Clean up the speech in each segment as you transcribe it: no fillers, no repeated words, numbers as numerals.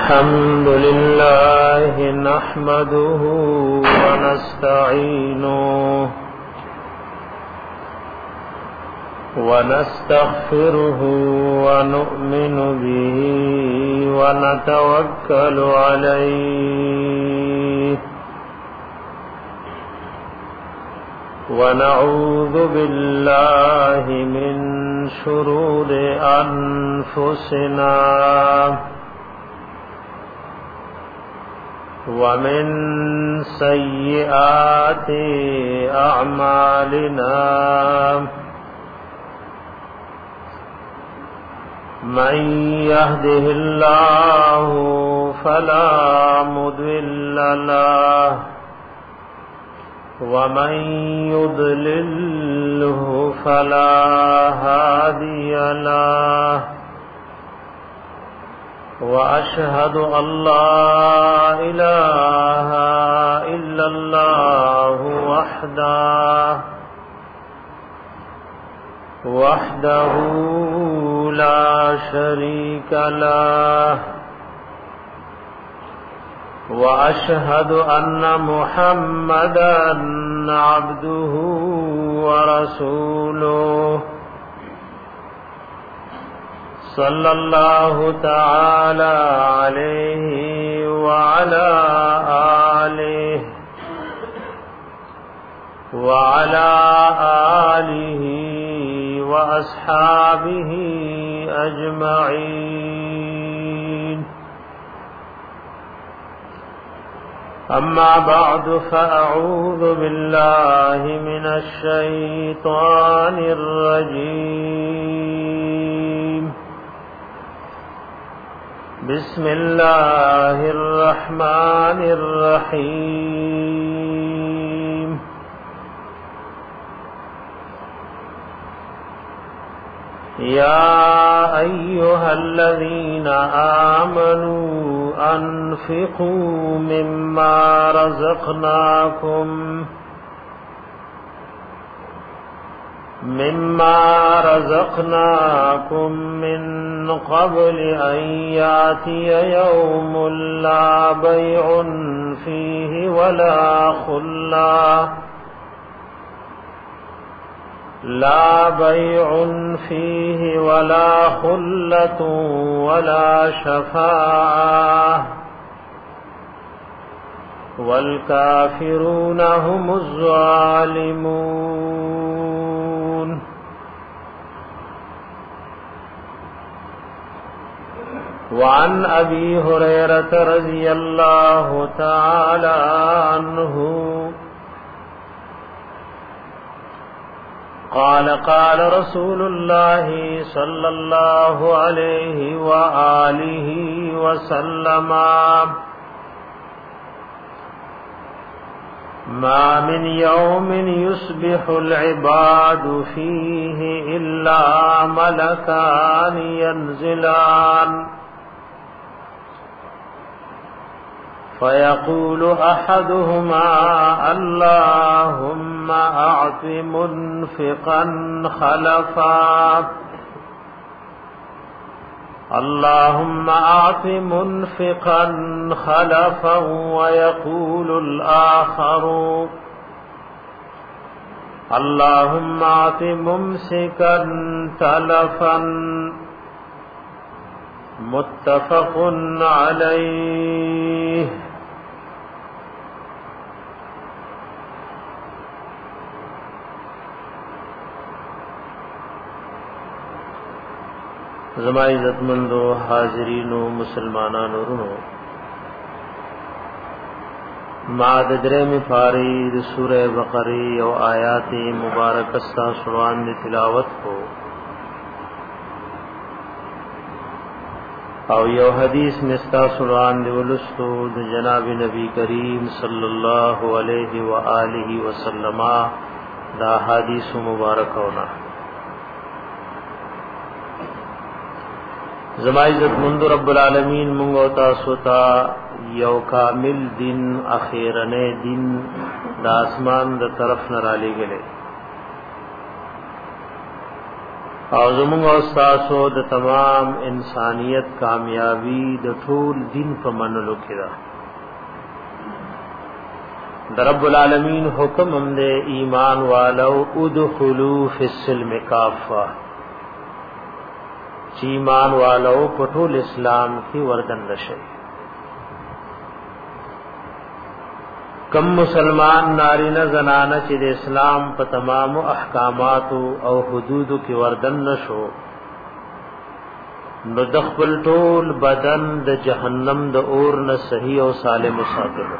الحمد لله نحمده ونستعينه ونستغفره ونؤمن به ونتوكل عليه ونعوذ بالله من شرور أنفسنا ومن سيئات أعمالنا من يهده الله فلا مضل له ومن يضلله فلا هادي له وأشهد أن لا إله إلا الله وحده لا شريك له وأشهد أن محمدا عبده ورسوله صلى الله تعالى عليه وعلى آله وأصحابه أجمعين. أما بعد فأعوذ بالله من الشيطان الرجيم. بسم الله الرحمن الرحيم. يا أيها الذين آمنوا أنفقوا مما رزقناكم من قبل أن يأتي يوم لا بيع فيه ولا خلة ولا شفاعة والكافرون هم الظالمون. وعن أبي هريرة رضي الله تعالى عنه قال رسول الله صلى الله عليه وآله وسلم: ما من يوم يصبح العباد فيه إلا ملكان ينزلان فيقول أحدهما: اللهم أعط منفقا خلفا ويقول الآخر: اللهم أعط ممسكا تلفا. متفق عليه. زما عزتمندو حاضرینو مسلمانانو ورونو، ما د درېمې پارې د سورې بقره او آیات مبارکه ستاسو وړاندې تلاوت کو او یو حدیث نستاسو وړاندې ولستو د جناب نبی کریم صلی الله علیه و آله وسلم دا حدیث مبارکونه. زما عزت مند رب العالمین مونږ او تاسو ته یو کامل دین، اخیرنه دین د اسمان د طرف نه را لېږلی. او زمونږ استادو د تمام انسانیت کامیابی د ټول دین په منلو کې ده. د رب العالمین حکم هم د ایمان والو ادخلوا فی السلم کافه، چې ایمان والو په ټول اسلام کې وردن نشي. کم مسلمان نارینه زنانه چې د اسلام په تمام احکامات او حدود کې وردن نشو، نو د خپل ټول بدن د جهنم د اور نه صحیح او سالم ساتلو،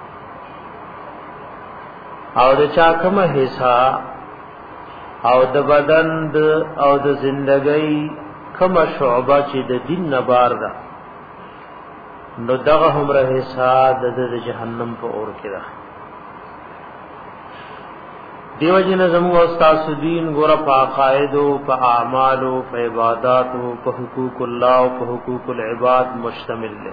او د چا کومه حصہ او د بدن او د زندګۍ کومه شعبه چې د دین نه بار ده، نو دغه هم رہے ساد د جهنم په اور کې ده. دیو جن زمو استاد دین ګور په عقاید او په اعمال او په عبادت او په حقوق الله او په حقوق العباد مشتمل ده.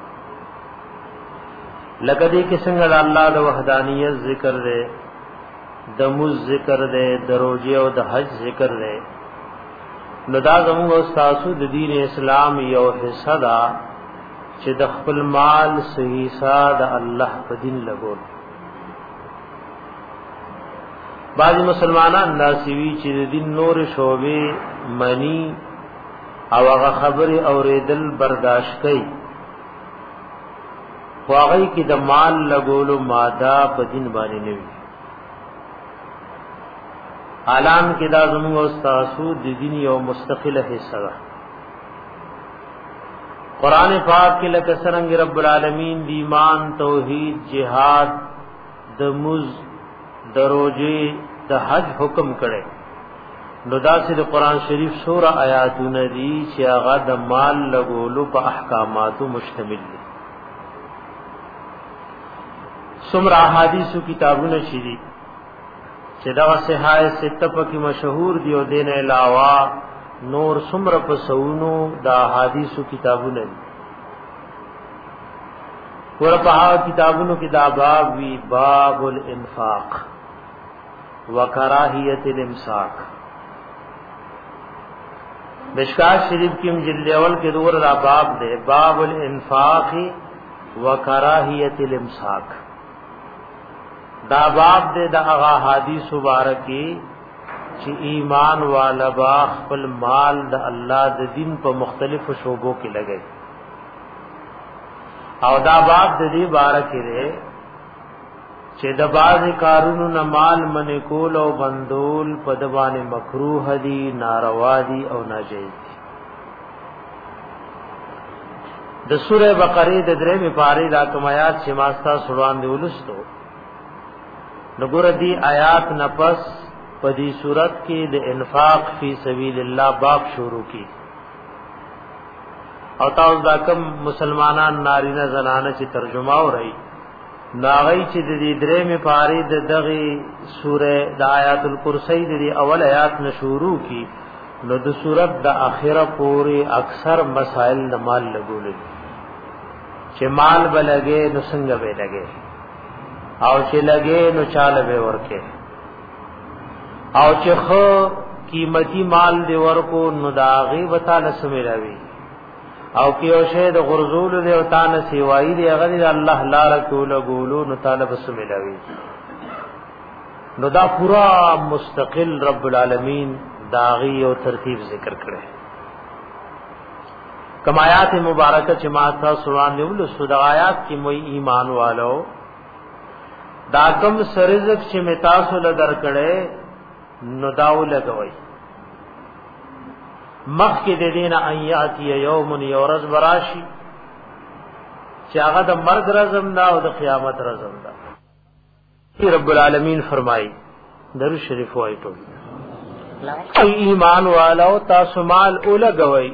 لکه دې کې څنګه الله د وحدانیت ذکر ده، د مز ذکر ده، د روزي او د حج ذکر ده. نو دا زمو استاد د دین اسلام یو حصہ ده چې د خپل مال صحیح ساده الله په دین لګول. بعض مسلمانان ناسوي چې د دین نور شوبې منی او هغه خبره اوریدل برداشت کوي، خو هغه کې د مال لګولو ماده په دین باندې نه وي. عالم کې دا زموږ استادو د دین یو مستقله حصہ ده. قرآن پاک کې لکه څنګه رب العالمین د ایمان، توحید، جهاد، د مز، د روزه، د حج حکم کړي، نو داسې د قرآن شریف سوره آیاتونه دي چې هغه د مال لګولو په احکاماتو مشتمل دي. څومره احادیثو کتابونه شری چې دا صحاح سته پکې مشهور دي، او دین علاوه نور څومره په سونو د احادیثو کتابونه دي. ورپا کتابونو کې دا باب وی باب الانفاق وکراهیت الامساک. مشکات شریف کې جلد اول کې دور دا باب ده، باب الانفاق وکراهیت الامساک. دا باب ده د هغه حدیث مبارکي چې ایمان والا با خپل مال د الله د دین په مختلفو شعبو کې لګي، او دا باب د دې بارکه ده چې د باز کارونو نه مال منې کول او بندول په د باندې مکروه دي، ناروا دي او ناجیز دي. د سوره بقره د درې می پاره د آیات چې ماستا سوان دی ولستو، نګور دی آیات نفس په دې صورت کې د انفاق فی سبیل الله باب شروع کی. او تاسو دا کوم مسلمانان نارینه زنانه چې ترجمه اوري ناغی چې د دې درې می پاری د دغه سوره د آیات الکرسی د اول آیات نه شروع کی، نو د سورۃ د اخره پوری اکثر مسائل د مال لګول، چې مال بلګې نو څنګه به لګې، او چې لګې نو چاله به ورکه، او چې خو قیمتي مال دی ورکو نو دا غیبتا نسمیراوی، او کیو شه د غرزول دی او تان سیوای دی هغه دی الله لار کول غولو نو طالب سمیراوی. نو دا پورا مستقل رب العالمین داغي او ترتیب ذکر کړي. کما آیات مبارکه چې ما تاسو سوان نیول سو د آیات کې موي ایمان والو دا کوم سرزق چې متاسو له درکړي نو داو لګوي. مخ کې د دین ایاتی یوم یورز براشی چې هغه د مرګ رزم دا او د قیامت رزم دا. رب العالمین فرمایي درود شریف وایي ټول ایمان والو تاسو مال اولګوي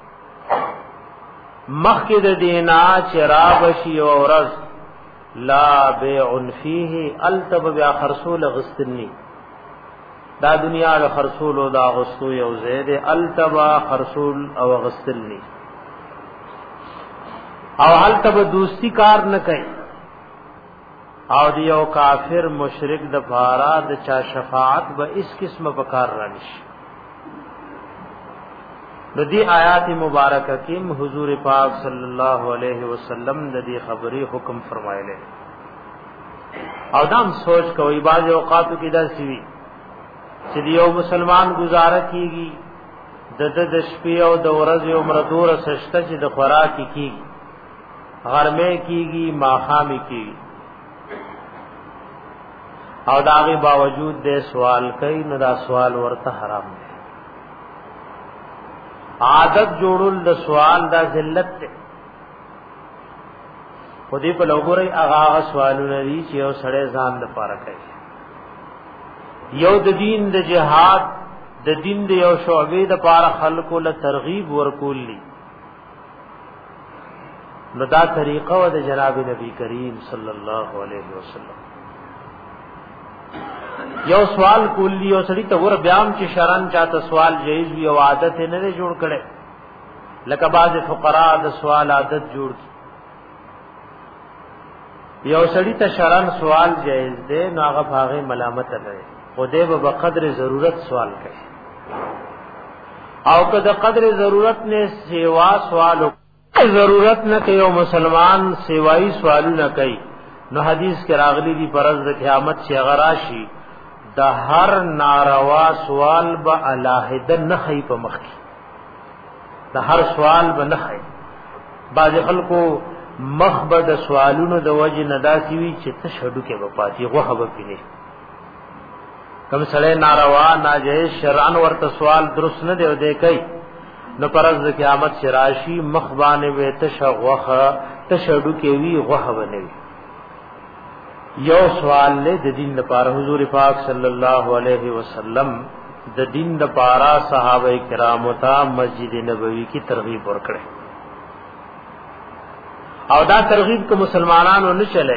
مخ کې د دینا چرابشی او رز لا بیع فیه التب بیا خرصول غستنی، دا دنیا له خرصول او دا غستو یو زید التبا خرصول او غستنی، او التب دوستی کار نه کوي، او دیو کافر مشرک د پارا د چا شفاعت به اس قسم په کار رانش. ندی آیات مبارکہ کې حضور پاک صلی الله علیه وسلم د دې خبرې حکم فرمایله او دام سوچ کوي باز اوقاتو کې دا سوي چې یو مسلمان گزاره کیږي د شپې او د ورځې عمر دور سشته چې د خوراک کیږي غرمه کیږي ماخامي کیږي او داغه باوجود دې سوال کوي نو دا سوال ورته حرام دی عادت جوړول د سوال دا ذلت ته خودی په لوګوري هغه سوالونه دي چې یو سړی ځان لپاره کوي یو د دین د جهاد د دین د یو شعبې د پاره خلکو له ترغیب ورکولي نو دا طریقه و د جناب نبی کریم صلی الله علیه وسلم یو سوال کولی او سړی ته ور بیان چې شرن چاته سوال جایز وي او عادت نه جوړ کړي لکه بعض فقرا د سوال عادت جوړ یو سړی ته شرن سوال جایز دی نو هغه هغه ملامت نه خدای به قدر ضرورت سوال کوي او که د قدر ضرورت نه سیوا سوالو ضرورت نه کوي او مسلمان سیوای سوال نه کوي نو حدیث کې راغلی دی پرز د قیامت چې غراشي د هر ناروا سوال به الہده نه خي په مخ کې د هر سوال به نه خي باز خلکو مخبد سوالونو د وجه نداسي وي چې ته شډو کې به پاتې غوخه به پینې کوم سړی ناروا ناجیز شرعن ورته سوال درست نه دی ودی کوي نو پرز د قیامت شراشی مخبانه وې تشغوخه تشډو کې وی غوخه بنوي یو سوال له د دین لپاره حضور پاک صلی الله علیه وسلم د دین لپاره صحابه کرام ته مسجد نبوی کی ترغیب ورکړه او دا ترغیب کو مسلمانانو نه چلے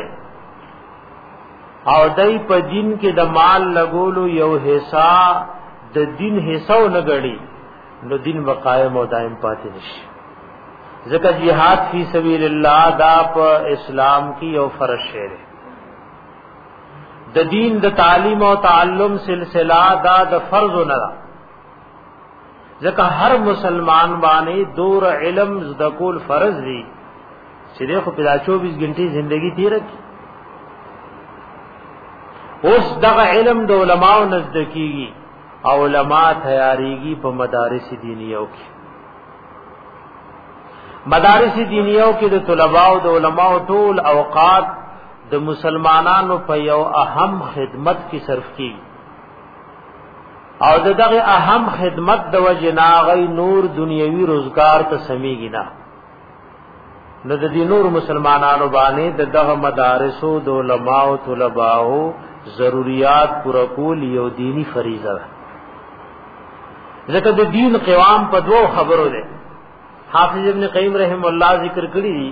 او دای په دین کې د مال لګولو یو حصہ د دین حصہ نه غړي نو دین وقائم او دائم پاتې نشي ځکه jihad فی سبیل الله دا په اسلام کې یو فرض شی دی د دین د تعلیم او تعلم سلسله دا د فرض نه ده ځکه هر مسلمان باندې دور علم زده کول فرض دی چې خو په 24 غنټې ژوندۍ تیر کی اوس دغه علم د علماو نزدکیږي او علما تیاریږي په مدارس دینیو کې مدارس دینیو کې د طلباو د علماو ټول اوقات د مسلمانانو په یو اهم خدمت کې صرف کیږي او دغه اهم خدمت د وجناغي نور دنیوي روزگار ته سميږي نه نو د دې نور مسلمانانو باندې دغه مدارسو د علماو طلباو ضرورت پوره کول یو دینی فریضه ده ځکه د دین قوام په دوه خبرو ده حافظ ابن قیم رحم الله ذکر کړی دي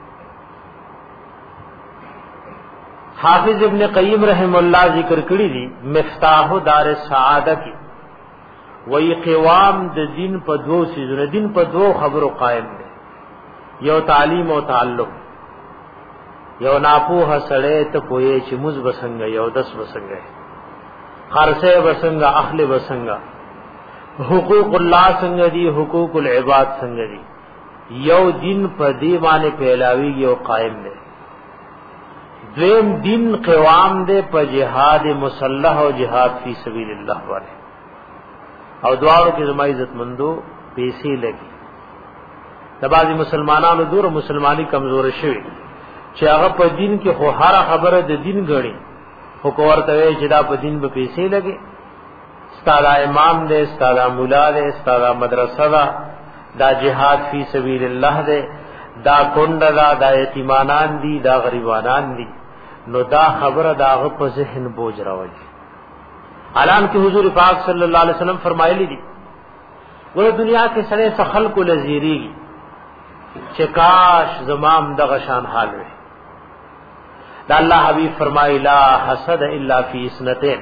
حافظ ابن قیم رحم الله ذکر کړی دي مفتاح دار السعاده کی وی قوام د دین په دوه سيزونه دین په دوه خبرو قائم ده یو تعلیم او تعلق یو ناپوه سړی ته پوهې چې موږ بسنګ یو دس بسنګ خرڅه بسنګ اخل بسنګ حقوق الله څنګه دي حقوق العباد څنګه دي یو دین په دی باندې پهلاوی یو قائم دی دویم دین قوام دی په جهاد مسلح او جهاد فی سبیل الله باندې او دوارو کې زما عزت مندو پیسې لګي تبازی مسلمانانو دور مسلمانی کمزور شوی چې هغه په دین کې خو هر خبره د دین غړي خو ورته چې دا په دین به پیسې لګي استاد امام دې استاد مولا دې استاد مدرسه دا جهاد فی سبیل الله دې دا کند دا یتیمانان دي دا غریبانان دي نو دا خبره داغه په ذهن بوج راوړي اعلان کې حضور پاک صلی الله علیه وسلم فرمایلی دي ګوره دنیا کې سره خلق لذیری چې کاش زمام دغه شان حال وي دا الله حبیب فرمایي لا حسد الا فی اسنتين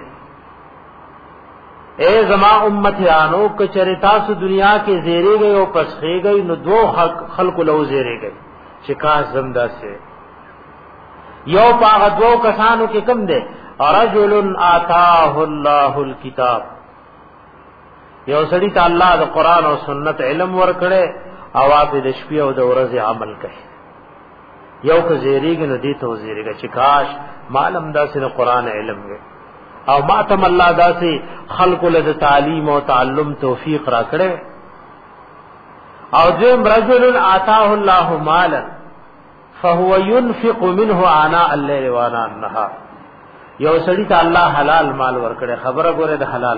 اے زما امتیانو کچری تاسو دنیا کې زیری گئی او پسخې گئی نو دو خلق لو زیری گئی چې کاش زمدا سے یو پاغ دو کسانو کې کم دے رجل آتاه الله الكتاب یو سړی ته الله د قران او سنت علم ورکړي او په د شپې او د ورځې عمل کوي. یو که زیریږي نو دې ته وزیریږي چې کاش معلوم داسې د قران علم وي او ماتم الله داسې خلق له تعلیم او تعلم توفیق را کړي. او ذم رجل آتاه الله مالا فهو ينفق منه آناء الليل وآناء النهار. یو سړی ته الله حلال مال ورکړي، خبره ګوره د حلال.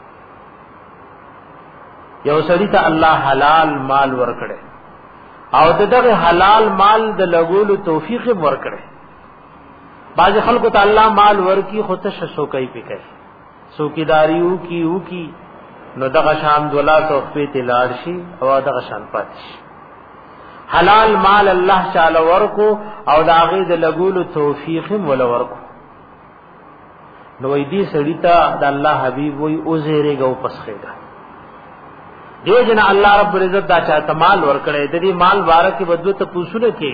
یو سړی ته الله حلال مال ورکړي او دغه حلال مال د لګولو توفیق ورکړي. باز خلکو ته الله مال ورکی خو ته شسو کوي پکې سوکیداریو کی نو دغه شان دولا توفی تلار شي او دغه شان پاتش. حلال مال الله تعالی ورکو او داغه د لګولو توفیق ول ورکو. نو دې سړی ته د الله حبیب وای او زیرېګو پسخېګا. دیو جن الله رب العزت دا چاته مال ورکړي د دې مال بارکه بدو ته پوښونه کې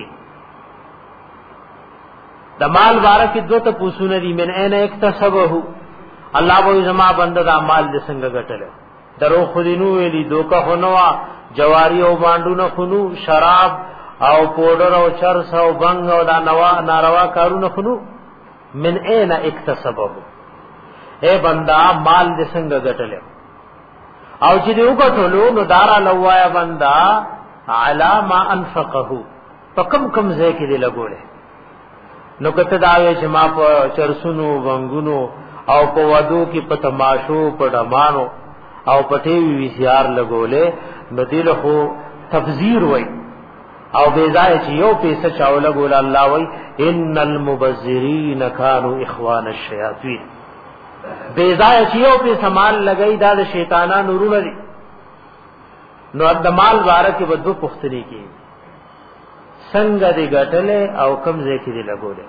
د مال بارکه دو ته پوښونه دي من اين اکتسبه. الله وې زما بنده دا مال دې څنګه ګټل؟ درو خودینو ویلي دوکه خنوا جواری او باندو نه خنو شراب او پودر او چرس او بنگ او دا ناروا کارونه خنو. من اين اکتسبه اے بندا مال دې څنګه ګټل؟ او چې دیو کټولو نو دارا لوایا بندا علا ما انفقه پکم کم ځای کې دی لګولې. نو کته داوي چې ما په چرسونو ونګونو او په ودو کې په تماشو په ډمانو او پټي وی سيار لګولې نو دل خو تبذير وای او بے ځای چې یو پیسه چاول ګول الله وای ان المبذرین كانوا اخوان الشیاطین. بے ځای چې یو په سامان لګئی دا د شیطانانو نورونه دي. نو د مال باره کې بدو پختنی کی څنګه دی ګټلې او کم ځای کې دی لګولې.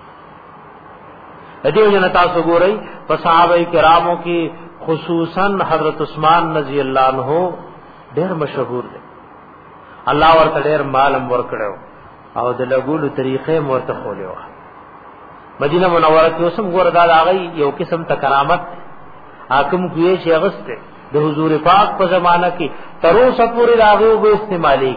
دیو جن تاسو ګورئ په صحابه کرامو کې خصوصا حضرت عثمان رضی الله عنه ډېر مشهور دي. الله ورته ډېر مالم ورکړو او د لګولو طریقې ورته خولې. مدینہ منوره کې اوسم ګور دا راغی یو قسم ته کرامت حاکم کوی شي غسته د حضور پاک په زمانہ کې ترو سپوري راغو به استعمالي.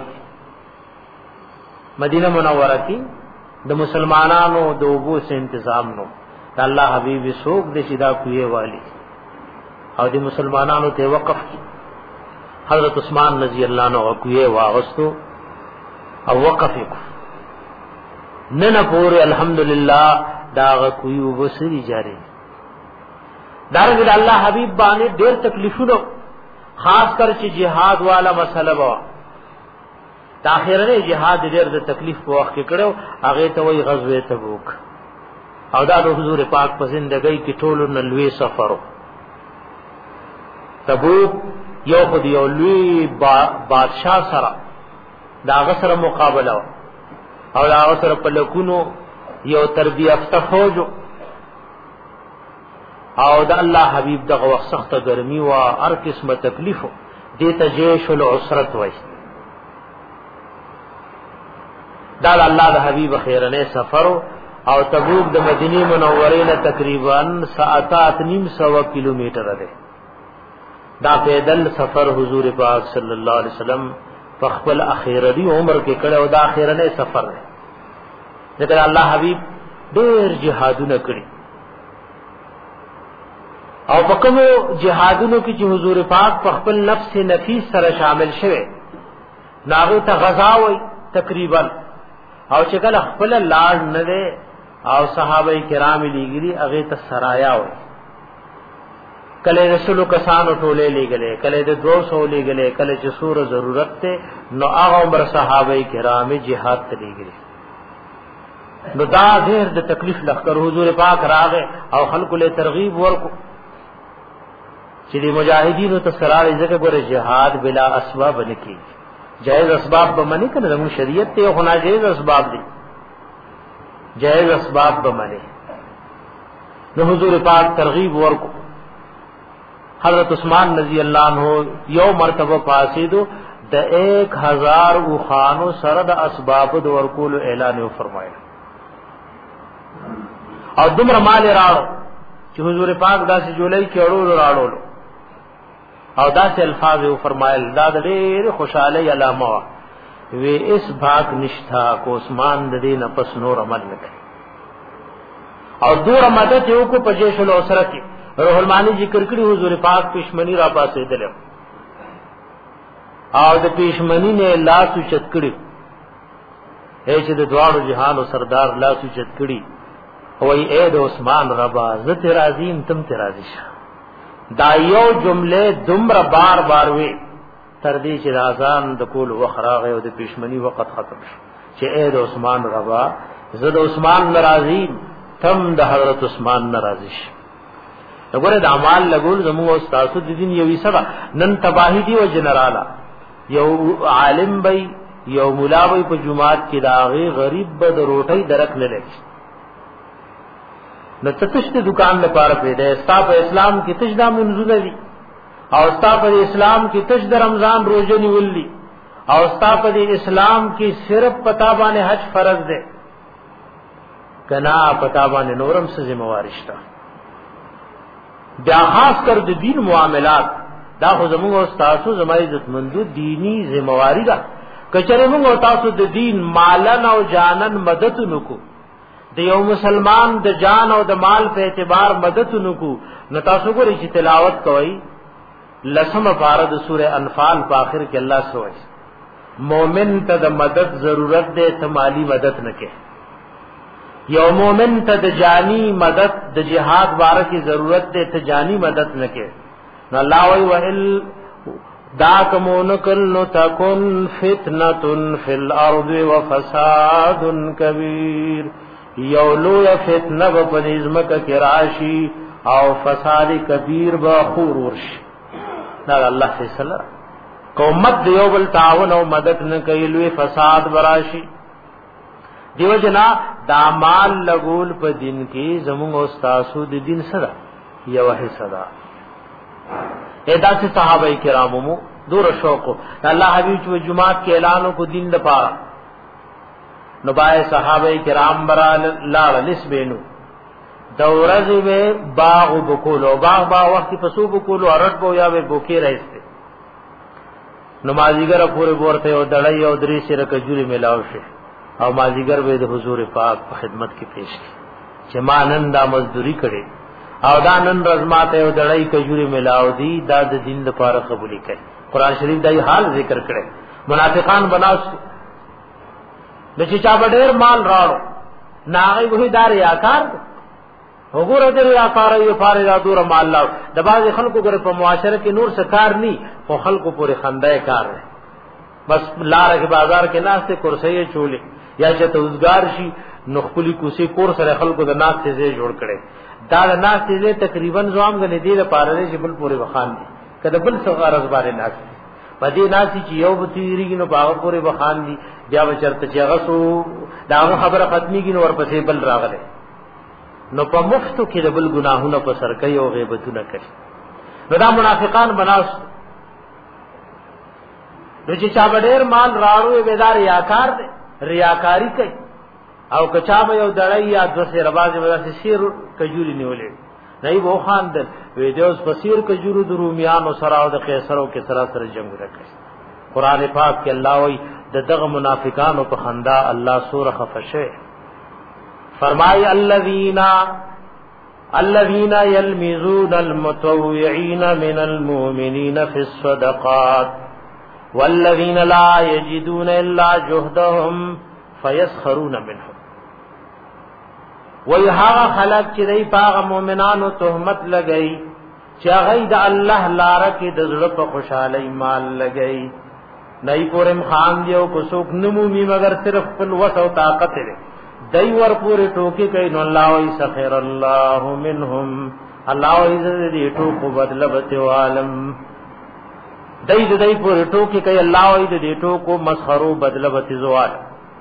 مدینہ منوره کې د مسلمانانو د وبو سه تنظیم نو الله حبیب سوق د شدا کوی والی او د مسلمانانو ته وقف کی. حضرت عثمان رضی الله عنه کوی واغستو او وقف کو نن پورې الحمدللہ داغه کوي وبسري جاری. دارنګ الله حبيب باندې ډېر تکلیفونه خاص کر چې jihad والا مسله وا د اخرنه jihad ډېر د تکلیف په وخت کې کړو هغه ته وای غزوه تبوک او دا د حضور پاک په زندګۍ کې ټولو نلوي سفرو. تبوک یو خو دی لوی بادشاہ سره دا غسر مقابله او دا غسر په لکونو یو تربیه فتفوجو او د الله حبیب دغه وخت سخت ګرمي او هر قسمه تکلیف دته جيش العسرت وای. دا الله د حبیب خیرنه سفر او تبوک د مدینه منوره نه تقریبا ساعات 900 کیلومتر ده. دا پیدل سفر حضور پاک صلی الله علیه وسلم په خپل اخیری عمر کې کړه او دا اخیرنه سفر ده. ذکر الله حبیب ډېر جهادونه کړی او په کومو جهادونو کې چې حضور پاک په خپل نفس نفیس سره شامل شوه ناغه ته غزا وای تقریبا او چې کله خپل لاړ نه ده او صحابه کرام لګري هغه ته سرایا وای. کله رسول کسانو ټوله لګلې کله د 200 لګلې کله چې سور ضرورت ته نو هغه عمر صحابه کرام جهاد ته لګري. نو دا ډېر د تکلیف لخر حضور پاک راغه او خلق له ترغیب ورکو چې د مجاهدینو ته سرار ځکه ګوره جهاد بلا اسباب نه کی جائز اسباب به منی کنه د شریعت ته خو ناجیز اسباب دي جائز اسباب به منی. نو حضور پاک ترغیب ورکو. حضرت عثمان رضی اللہ عنہ یو مرتبه پاسیدو د 1000 او خانو سره د اسباب د ورکول اعلان فرمایل او دمر مال راړو چې حضور پاک داسې جولای کې اړول راړول او داسې الفاظ او فرمایل دا ډېر خوشاله علامه وی اس بھاگ نشتا کو عثمان د دین پس نور عمل نکړي او دور مدد یو کو پجیش الاسره کې روح المانی ذکر کړي حضور پاک پښمنی را پاسې دل او د پښمنی نه لاس چت کړي اې چې د دوارو جهان او سردار لاس چت کړي وای اے د عثمان ربا زت راضیم تم ته راضی شه دا یو جمله دمر بار بار وی تر دې چې اذان د کول وخراغه او د پښمنی وخت ختم شو چې اے د عثمان ربا زد عثمان ناراضی تم د حضرت عثمان ناراضی شه وګوره د اعمال لګول زموږ استاد د دین یوې سبا نن تباہی دی او جنرالا یو عالم بای یو مولا بای په جمعات کې داغه غریب به د روټۍ درک نه لګي نو تشت دکان لپاره پیدا استاپ اسلام کې تجدا منزله دي او استاپ اسلام کې تج د رمضان روزه نیولې او استاپ اسلام کې صرف پتا باندې حج فرض ده کنا پتا باندې نورم څه ذمہ واری شته بیا خاص کر د دین معاملات دا خو زموږ استادو زمای عزت مندو دینی ذمہ واری ده کچره موږ تاسو د دین مالن او جانن مدد نکو د یو مسلمان د جان او د مال په اعتبار مدد نکو نو تاسو ګورئ چې تلاوت کوي لسم فارد سورہ انفال په اخر کې الله سوئی مومن ته د مدد ضرورت ده ته مالی مدد نکې یو مومن ته د جانی مدد د جهاد باره کې ضرورت ده ته جانی مدد نکې نو الله وی وهل دا کومونکل نو تکون فتنه فی الارض وفساد کبیر یولو یا فتنه په نظمک کې راشي او فساد کبیر با خور ورشي دا الله فیصله قومت دیو بل تعاون او مدد نه کوي لوی فساد براشي دیو جنا دا مال لګول په دین کې زموږ استادو د دین سره یو حصہ ده ادا سے صحابه کرامو مو دور شوق الله حبیب چې جمعات کې اعلانو کو دین د پاره نو بای صحابه کرام برا لاړ نسبینو دورځي به باغ وبکولو باغ وخت په سو بکولو ارټ بو یا به بوکي راځي نمازیګر پورې ورته او دړای او درې سره کجوري ملاو شي او مازیګر به د حضور پاک په خدمت کې پیش کی چې مانند مزدوری کړي او دا نن رزمات او دړای کجوري ملاو دي دا د دین لپاره قبول کړي قران شریف دای حال ذکر کړي منافقان بناس د چې چا ډېر مال راړو ناغي وې دار یاکار وګوره دې یاکار یې فارې را دور مال لاو د باز خلکو ګره په معاشره کې نور سکار ني خو خلکو پورې خندای کار ہے بس لار کې بازار کې ناشته کرسي چولې یا چې توزګار شي نخپلی کوسي کور سره خلکو د ناس ته جوړ کړي دا د ناس ته تقریبا زوام غنې دې لپاره چې بل پورې وخان دي کله بل څنګه رزبارې ناس پدې ناسي چې یو بتیریږي نو باغ پورې وخان دي بیا بچرته چې غسو دا خبره ختميږي نو ورپسې بل راغله نو په مفتو کې د بل ګناهونه په سر کوي او غیبتونه کوي نو دا منافقان بناس نو چې چا ډېر مال راړو وېدار یاکار دي ریاکاری کوي او کچا به یو دړای یا د سره باز ورته شیر کجوري نیولې نه وو خان دل وې دوس بصیر کجورو د رومیانو سره او د قیصرو کې سره جنگ وکړي قران پاک کې الله وی د دغه منافقانو په خندا الله سوره خفشه فرمای الذين يلمزون المتطوعين من المؤمنين في الصدقات والذين لا يجدون الا جهدهم فيسخرون منهم وی هغه خلق چې دای پاغه مؤمنانو تهمت لګئی چې هغه د الله لار کې د زړه په خوشالۍ مال لګئی نه پورم خان دیو کو څوک نمومي مگر صرف خپل وس او طاقت لري دای ور پورې ټوکی کوي نو الله وی سخر الله منهم الله وی دې ټوکو بدل به عالم دای پورې ټوکی کوي الله وی دې ټوکو مسخرو بدل به زوال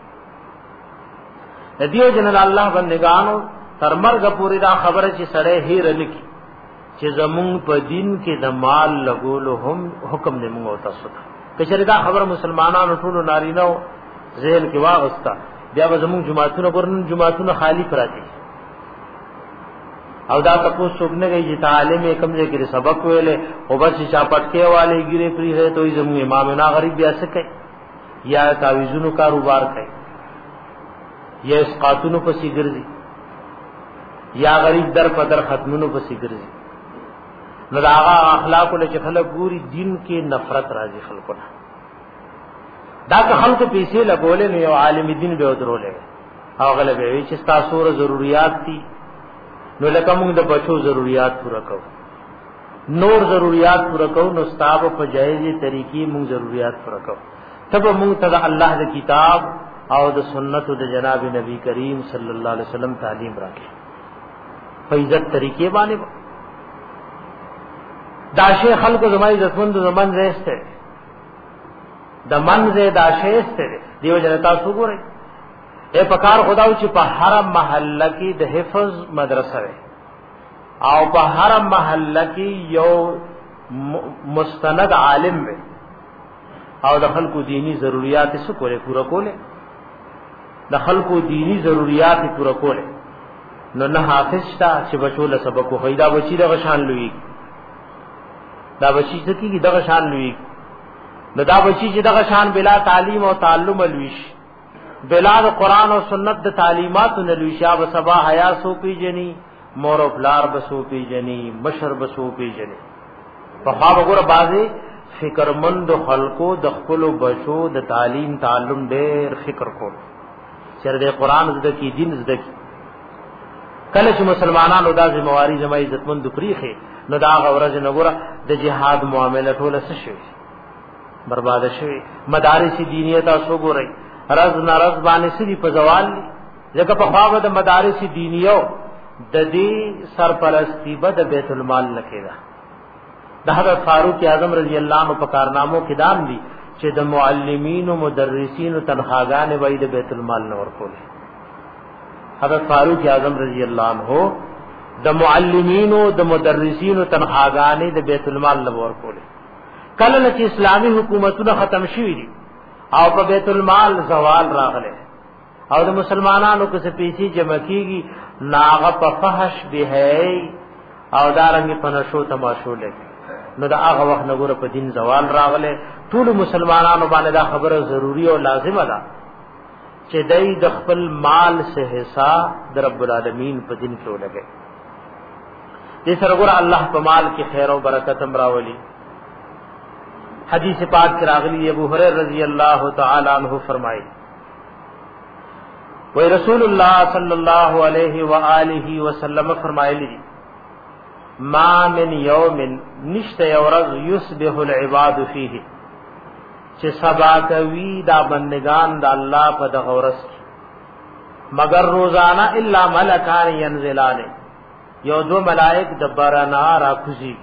دیو جن الله بندگانو تر مرګ پوری دا خبره چې سړی هیر لکی چې زمون په دین کې د مال لګولو هم حکم دې موږ تاسو ته کچره دا خبره مسلمانانو ټول نارینه ذهن کې واغستا بیا به زمون جماعتونو ګورن جماعتونو خالی پراتی او دا تاسو څنګه کې چې تعلیم کم ځای کې سبق ویلې او بس چا پټکي والے ګيره پری ہے تو زمو امامنا غریب بیا څه کوي یا تعویذونو کاروبار کوي یا اسقاطونو پسې ګرځي یا غریب در په در ختمونو پسې ګرځي نو دا اخلاق له خلک ګوري دین کې نفرت راځي خلکو نه دا که خلکو پیسې لګولې نو یو عالم دین به ودرولې او غلبه وی چې تاسو ضرورت دي نو لکه موږ د بچو ضرورت پوره کوو نور ضرورت پوره کوو نو ستاب په جایزي طریقې موږ ضرورت پوره کوو تب موږ ته الله د کتاب او د سنت د جناب نبی کریم صلی الله علیه وسلم تعلیم راکړي په عزت طریقې باندې داشه خلق زمای عزتمند زمان زیسته د منځه داشه استه دیو جنتا سو ګورئ اے پکار خداو چې په هر محله کې د حفظ مدرسه وي او په هر محله کې یو مستند عالم وي او د خلکو دینی ضرورت څه کوله پورا کوله د خلکو دینی ضرورت پورا کوله نو نه حافظ تا چې بچو له سبق خو خیدا بچی د غشان لوي دا بچی چې کیږي د غشان لوي نو دا بچی چې د غشان بلا تعلیم او تعلم لوي بلا د قران او سنت د تعلیمات نه لوي شاب سبا حیا سو پی جنی مور او بلار بسو پی جنی مشر بسو پی جنی په خوا وګوره بازي فکرمند خلقو د خپل بچو د تعلیم تعلم ډېر فکر کول چر د قران زده کی دین زده کی کله چې مسلمانانو دا ذمہواری زما عزتمند پریخه نو دا غورز نګوره د جهاد معاملې ټول څه شي برباد شي مدارس دینیه تاسو ګورئ رز نارز باندې سړي په زوال ځکه په خوا د مدارس دینیو د دې سرپرستی به د بیت المال لکېدا د حضرت فاروق اعظم رضی الله عنه په کارنامو کې دام دي چې د معلمین او مدرسین تنخواګانې وای د بیت المال نه ورکول حضرت فاروق اعظم رضی الله عنه د معلمین او د مدرسین تنخواګانې د بیت المال نه ورکول کله چې اسلامي حکومتونه ختم شوې دي او په بیت المال زوال راغله او د مسلمانانو کو څه پیسې جمع کیږي ناغه په فحش به او دارنګ په نشو تماشو لګي نو دا هغه وخت نګوره په دین زوال راغله ټول مسلمانانو باندې دا خبره ضروری او لازمه ده چې دای د خپل مال سے حصہ د رب العالمین په دین کې ولګي دې سره ګوره الله په مال کې خیر او برکت امراولي حدیث پاک کی راغلی ابو ہریرہ رضی اللہ تعالی عنہ فرمائے وہ رسول اللہ صلی اللہ علیہ وآلہ وسلم فرمائے لی ما من یوم نشت یورز یصبح العباد فیہ چه سبا کوي دا بندگان دا اللہ پا دا غورس کی مگر روزانہ الا ملکان ینزلان یو دو ملائک دبرنا را کھزیگی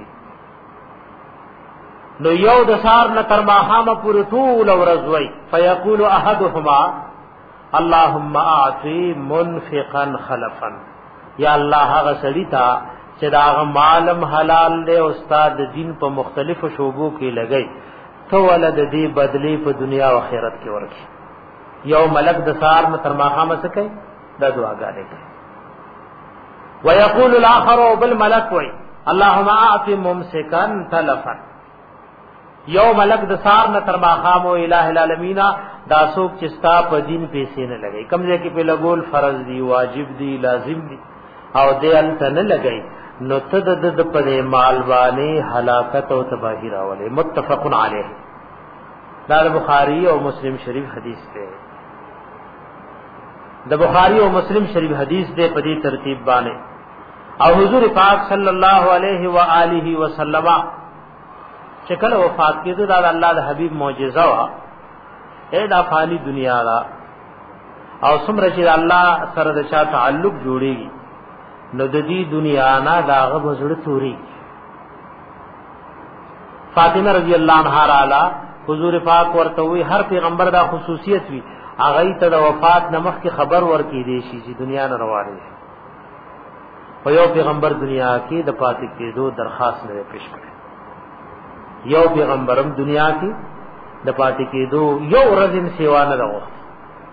نو یو د سار نه تر ماخامه پورې ټول ورځوي فیقول احدهما اللهم اعطي منفقا خلفا یا الله هغه سړی تا چې دا مالم حلال دی او استاد دین په مختلفو شوبو کې لګي تو ولد دې بدلی په دنیا او آخرت کې ورکی یو ملک د سار نه تر ماخامه څه کوي دا دعاګانې کوي ويقول الاخر بالملك وي اللهم اعطي ممسكا تلفا یو ملک د سار نه تر ماقام او الہ العالمین دا څوک چې ستا په دین پیسې نه لګي کمزې کې په لګول فرض دی واجب دی لازم دی او دې انت نه لګي نو تد د په مال باندې هلاکت او تباہی راولې متفق علیه دا بخاری او مسلم شریف حدیث ده د بخاری او مسلم شریف حدیث ده په دې ترتیب باندې او حضور پاک صلی الله علیه و آله وسلم چې کله وفات کېدو دا الله د حبیب معجزه وا اے دا فانی دنیا دا او څومره چې الله سره د چا تعلق جوړيږي نو د دې دنیا نه داغه بزړه توري فاطمه رضی الله عنها رااله حضور پاک ورته وی هر پیغمبر دا خصوصیت وی هغه ته د وفات نمخ کی خبر ورکې دی شي چې دنیا نه روانه ده په یو پیغمبر دنیا کې د پاتې کېدو درخواست نه پیش کړي یو پیغمبرم دنیا کې د پاتې کېدو یو ورځم سیوا نه راو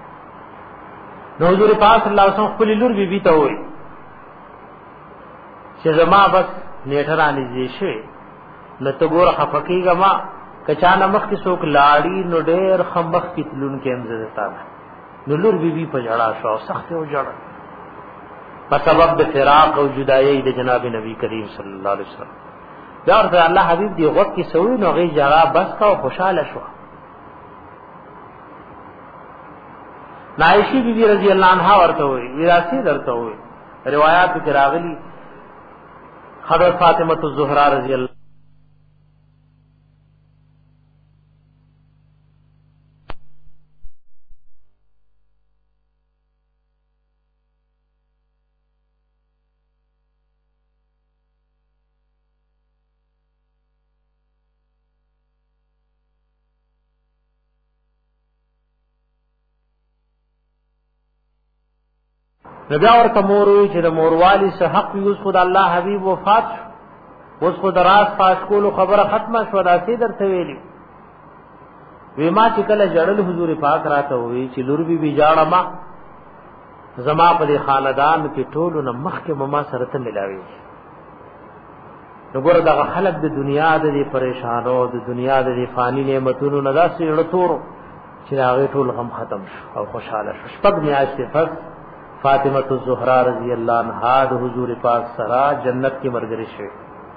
نو حضور پاک صلی الله علیه وسلم خپل لور بی بی ته وی چې زما بس نیټرانی دې شي نو ته ګور خفقېګه ما کچانه مخ کې څوک لاړی نو ډېر خمخ کې تلون کې امزدتا نو لور بیبي په جړا شو سخت او جړا په سبب د فراق او جدایي د جناب نبی کریم صلی الله علیه وسلم دا ورته الله حبیب دی وخت کې سوي نو غي جړا بس کا او خوشاله شو عائشہ بیبی رضی اللہ عنہا ورته وي وراثي درته وي روایت کې راغلي حضرت فاطمه الزهرا رضی اللہ نبی ورته مور وی چې د موروالی سه حق یوز خد الله حبیب وفات اوس خد راز پاس کولو خبره ختمه شو دا سي درته ویلی وی ما چې کله جړل حضور پاک راته وی چې لور بي جاړه ما زما په خاندان کې ټولو نه مخکې مما سره ته ملاوي وګوره دا خلک د دنیا د پریشانو د دنیا د فانی نعمتونو نه داسې لړتورو چې هغه ټول غم ختم شو او خوشاله شو شپږ میاشتې پس فاطمه الزهرا رضی اللہ عنہا د حضور پاک سره جنت کې مرګري شوه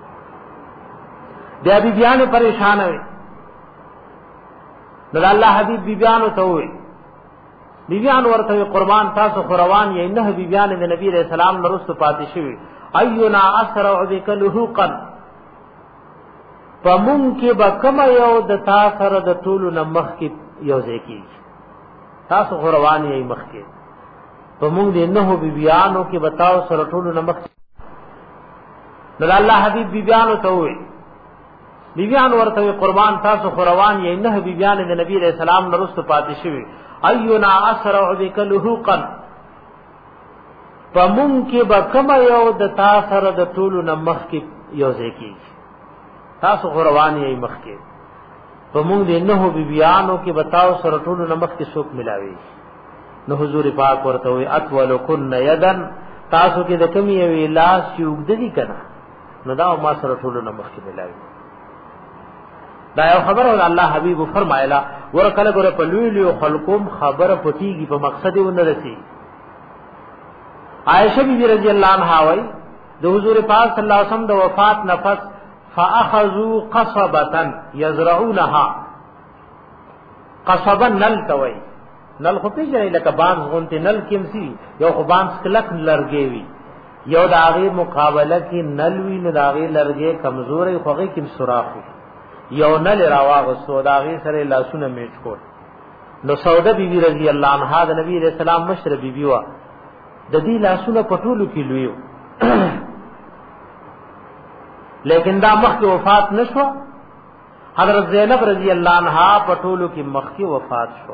بیا بیبیان پریشان وي نو الله حبیب بیبیان ته وي بیبیان ورته قربان تاسو قربان یې نه بیبیان د نبی رسول سلام نرست پاتې شوی اينا اسرع بك لحقا فمن کې بکم یو د تاسو سره د ټول نمخ کې یو ځکه تاسو قربان یې مخ کې فمون دې نه بیبیانو کې بتاو سره ټول نمخ نو الله حبیب بیبیانو ته وي بیبیان ورته قربان تاسو قربان یې نه بیبیان د نبی رسول سلام نرست پاتې شوی اينا اسرع بك لحقا فمون کې بکم یو د تاسو سره د ټول نمخ کې یو ځکه تاسو قربان یې مخ کې فمون دې نه بیبیانو کې بتاو سره ټول نمخ کې څوک ملاوي نو حضور پاک ورته وي اطول کن یدن تاسو کې د کمی وی لاس یوګد دي کنه نو دا ما سره ټول نمخ کې ملاوي دا یو خبره الله حبیب فرمایلا ورکله ګره په لوی خلقوم خبره پټیږي په مقصد ونه رسي عائشہ بی رضی اللہ عنہا وی د حضور پاک صلی الله علیه وسلم د وفات نفس فاخذوا قصبه يزرعونها قصبا نل توي نل خو پیژنې لکه بانس غونته نل کیمسی یو خو بانس کلک لرګي وی یو داغي مقابله کې نل وی نه داغي لرګي کمزورې خوږی کیم سوراخ یو نل راواغ سو داغي سره لاسونه میچ کول نو سوده بیبي رضی الله عنها د نبی رسول الله مشر بیبي وا د دې لاسونه پټولو کې لویو لیکن دا مخکې وفات نشو حضرت زینب رضی الله عنها پټولو کې مخکې وفات شو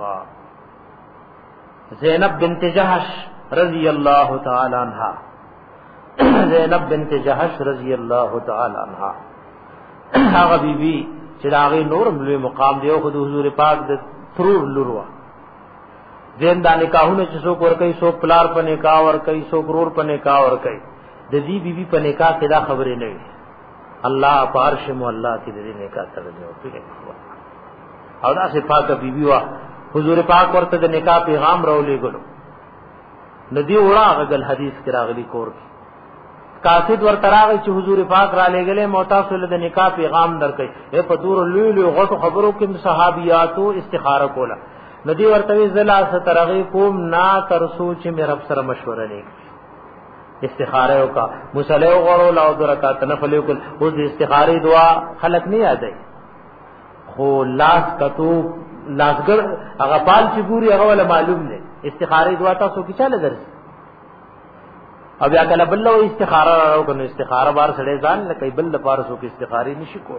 زینب بنت جحش رضی اللہ تعالی عنہا زینب بنت جحش رضی اللہ تعالی عنہا هغه بیبي چې داغه نور ملي مقام دی او خود حضور پاک د ترور لوروا دین دا نکاحونه چې څوک ور کوي څوک پلار په نکاح ور کوي څوک رور په نکاح ور کوي د دې بیبي په نکاح کې دا خبرې نه وي الله پارش مو الله کې دې نکاح سره دی او دا صفات بیبي وا حضور پاک ورته د نکاح پیغام راولې ګلو ندی وړا غل حدیث کې راغلي کور قاصد ورته راغی چې حضور پاک را لېګلې موتاصل د نکاح پیغام درکې اے پتور لوی غټو خبرو کې صحابياتو استخاره کوله ندی ورته زلا سترغی کوم نا تر سوچ مې رب سره مشوره نه استخاره وکا مصلی غړو لا او رکعات نفل وکړ او د استخاره دعا خلق نه یادای خو لاس کتو لاسګر هغه پال چې ګوري هغه ول معلوم نه استخاره دعا تاسو کې چاله درځي او بیا کله بل له استخاره راو کنه استخاره بار سړی ځان لکه بل لپاره سو کې استخاره نشي کول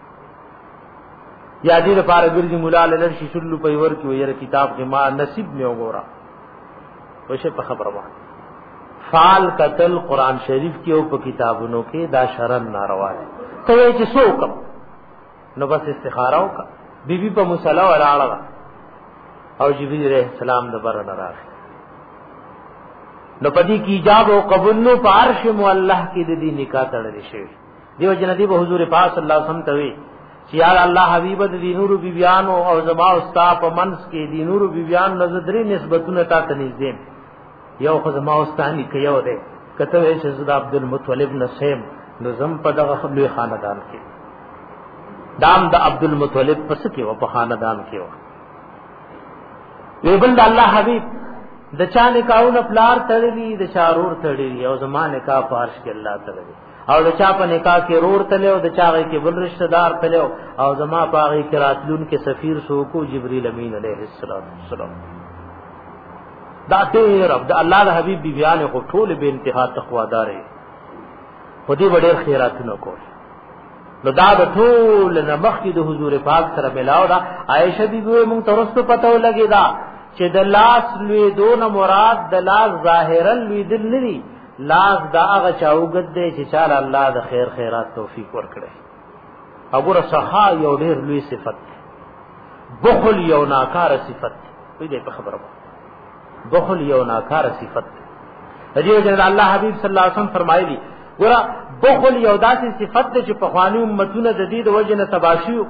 یا دې لپاره ګرځي مولا له شي شلو په ور کې ويره کتاب کې ما نصیب نه وګورا وشه په خبره واه فال قتل قران شریف کې او په کتابونو کې دا شرن ناروا ده ته چې څوک نو بس استخاره وکړه بیبي په مصلا ولاړه او جبرئیل علیہ السلام د بر نه راغی نو پدی کی ایجاب او قبول نو پارش مو الله کی د دې نکاح تړل شي دیو جنتی به حضور پاک صلی الله علیه وسلم ته وی چې یا الله حبیب د دینورو بیبیان او زما او ستا په منس کې دینورو بیبیان نظرې نسبتونه تا ته نږدې یو خو زما او ستا نه کيو ده کته وی چې زدا عبد المطلب نسیم نظم په دغه خپل خاندان کې دام د عبد المطلب پس کې و په خاندان کې و وی بل الله حبیب د چا نکاحونه پلار تړلی د چارور تړلی او زمانه کا فارش کې الله تړلی او د چا په نکاح کې رور تلو د چا کې بل رشتہ دار تلو او زما پاغي کې راتلون کې سفیر سو کو جبرئیل امین علیہ السلام دا ډېر عبد الله د حبیب بیان کو ټول به انتها تقوا دارې خودي وړ خیراتونه کول نو دا د ټول نمخ کې د حضور پاک سره ملاو دا عائشہ بیبي مونږ ترسته پته ولګی دا چې د لاس لوی دون مراد د لاس ظاهرا لوی دل نری لاس دا هغه چاوګد دی چې چاله الله د خیر خیرات توفیق ورکړي وګوره سخا یو ډېر لوی صفت بخل یو ناکاره صفت وي دې په خبره بخل یو ناکاره صفت دی جن الله حبیب صلی الله علیه وسلم فرمایلی ګوره بخل یو داسې صفت دی چې په خواني امتونه د دې د وجه نه تباشیو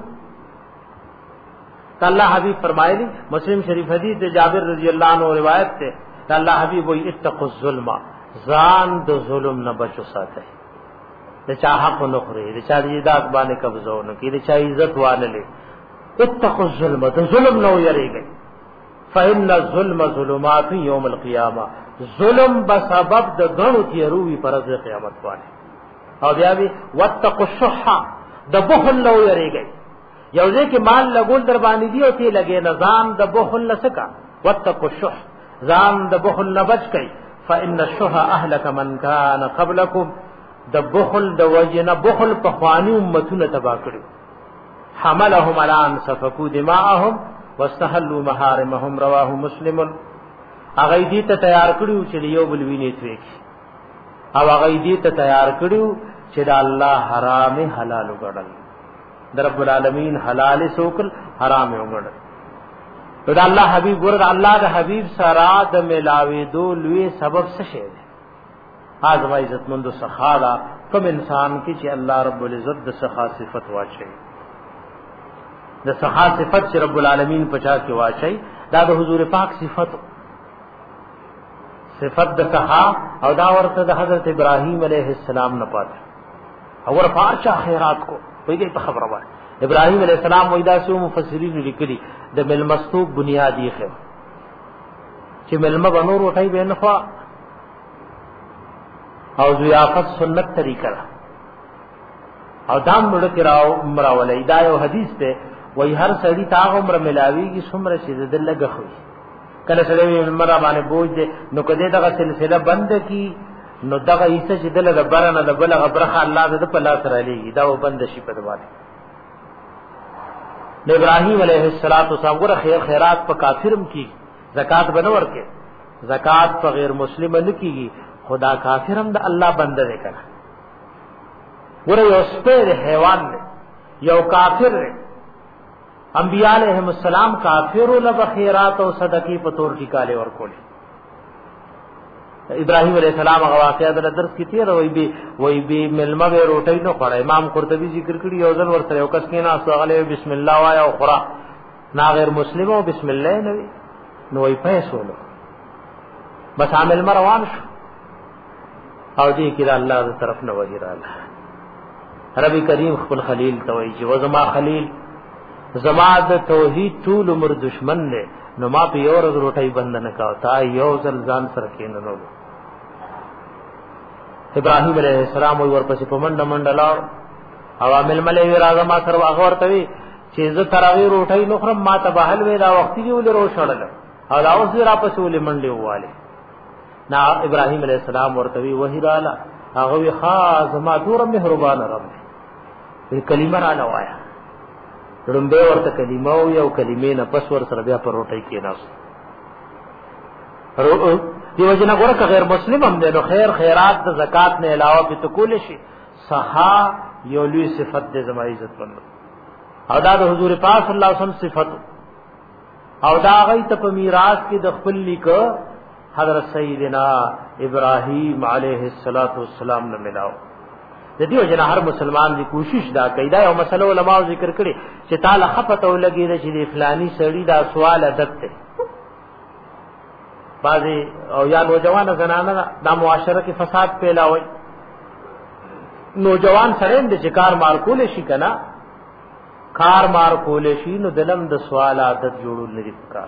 الله حبیب فرمایلی مسلم شریف حدیث د جابر رضی الله عنه روایت ته الله حبیب وی اتقوا الظلم ځان د ظلم نه بچو ساتي د چا حق نه خوري د چا عزت باندې قبضه نه کوي د چا عزت وانه لې اتقوا الظلم د ظلم نو یریږي فإن الظلم ظلمات یوم القیامه ظلم بسبب د غنو تیروي پرځ قیامت باندې او بیا وی واتقوا الشح د بخل نو یریږي یو ځکه مال لګول در باندې دی او تی لګي نظام د بخل لسکا واتقوا الشح ځان د بخل نه بچ کئ فإن الشح اهلك من كان قبلكم د بخل د وجنه بخل په خواني امتونه تبا کړو حملهم على ان سفكوا دماءهم واستحلوا محارمهم رواه مسلم اغه دې ته تیار کړو چې یو بل ویني توي او اغه دې ته تیار کړو چې د الله حرام حلال وګڼل در رب العالمین حلال سوکل حرام وګڼل دا الله حبیب ګور الله د حبیب سره د ملاوي دو لوی سبب څه شه ده اعظم عزت مند سخا دا کوم انسان کی چې الله رب العزت د سخا صفت واچي د سخا صفت چې رب العالمین پچا کې واچي دا د حضور پاک صفت د سخا او دا ورته د حضرت ابراهیم علیه السلام نه پات او ور پارچا خیرات کو ویږي په خبره وای ابراهیم علیہ السلام وېدا سو مفسرین لیکلي د ملمستوب بنیادی خو چې ملمه بنور وټای به نه خوا او ضیافت سنت طریقہ او دام مړ کراو عمر ولې دا یو حدیث ته وای هر سړی تا عمر ملاوی کی څومره چې دل لګخوي کله سړی عمر باندې بوج نو کده دغه سلسله بند کی نو دغه ایسه چې دل غبرنه د بل غبرخه الله د په لاس را لېږي دا وبند شي په دواله ابراهیم علیہ الصلوۃ والسلام خیر خیرات په کافرم کی زکات بنور کې زکات په غیر مسلم نه کیږي خدا کافرم د الله بنده دی کنه ګوره یو سپیر حیوان دی یو کافر دی انبیاء علیهم السلام کافرو له خیرات او صدقې په تور ټیکاله ورکول ابراهیم علیہ السلام هغه واقعیا د درس کې تیر وای به ملمه به روټي نه خړ امام قرطبی ذکر کړی یو ځل ورته یو کس کې نه اسغله بسم الله وایا او خورا نا غیر مسلم او بسم الله نه نو وای پیسولو بس عامل روان شو او دې کې الله تعالی طرف نه وحی رااله رب کریم خپل خلیل توي چې وزما خلیل زما د توحید ټول عمر دشمن نه نو ما په یو ورځ روټي بند نه کاو تا یو ځل ځان سره کېنلو ابراهیم علیہ السلام ورپسې په منډه منډه لاړ عوامل ملې راغه ما سره هغه ورته وی چې زه تراوی روټي نو خرم ما ته بهل وی دا وخت دی ول روشړل او دا اوس را پسې ولې منډه واله نا ابراهیم علیہ السلام ورته وی وحی رااله هغه وی خاص ما دور مهربان رب دې کلمه را لوایا رمبه ورته کلمه او یو کلمې نه پس ور سره بیا پر روټي کې ناس دیو جنا ګوره غیر مسلم هم نه خیر خیرات د زکات نه علاوه په تکول شي صحا یو لوی صفت د زما عزت بند او دا د حضور پاک صلی الله علیه وسلم صفت او دا غي ته په میراث کې د خپل لیک حضرت سیدنا ابراہیم علیہ السلام نے ملاو. د دې وجه هر مسلمان دی کوشش دا کوي دا یو مسله علماء ذکر کړي چې تعالی خفته ولګي چې د فلانی سړی دا سوال عادت ته بعضی او یا نوجوان زنانه دا معاشره کې فساد پیلاوي. نوجوان سره د کار مار کول شي کنه کار مار کول شي نو دلم د سوال عادت جوړول نه دي پکار.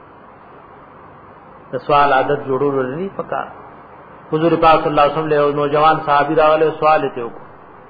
د سوال عادت جوړول نه دي پکار. حضور پاک صلی الله علیه وسلم له نوجوان صحابي راغله سوال ته وکړ.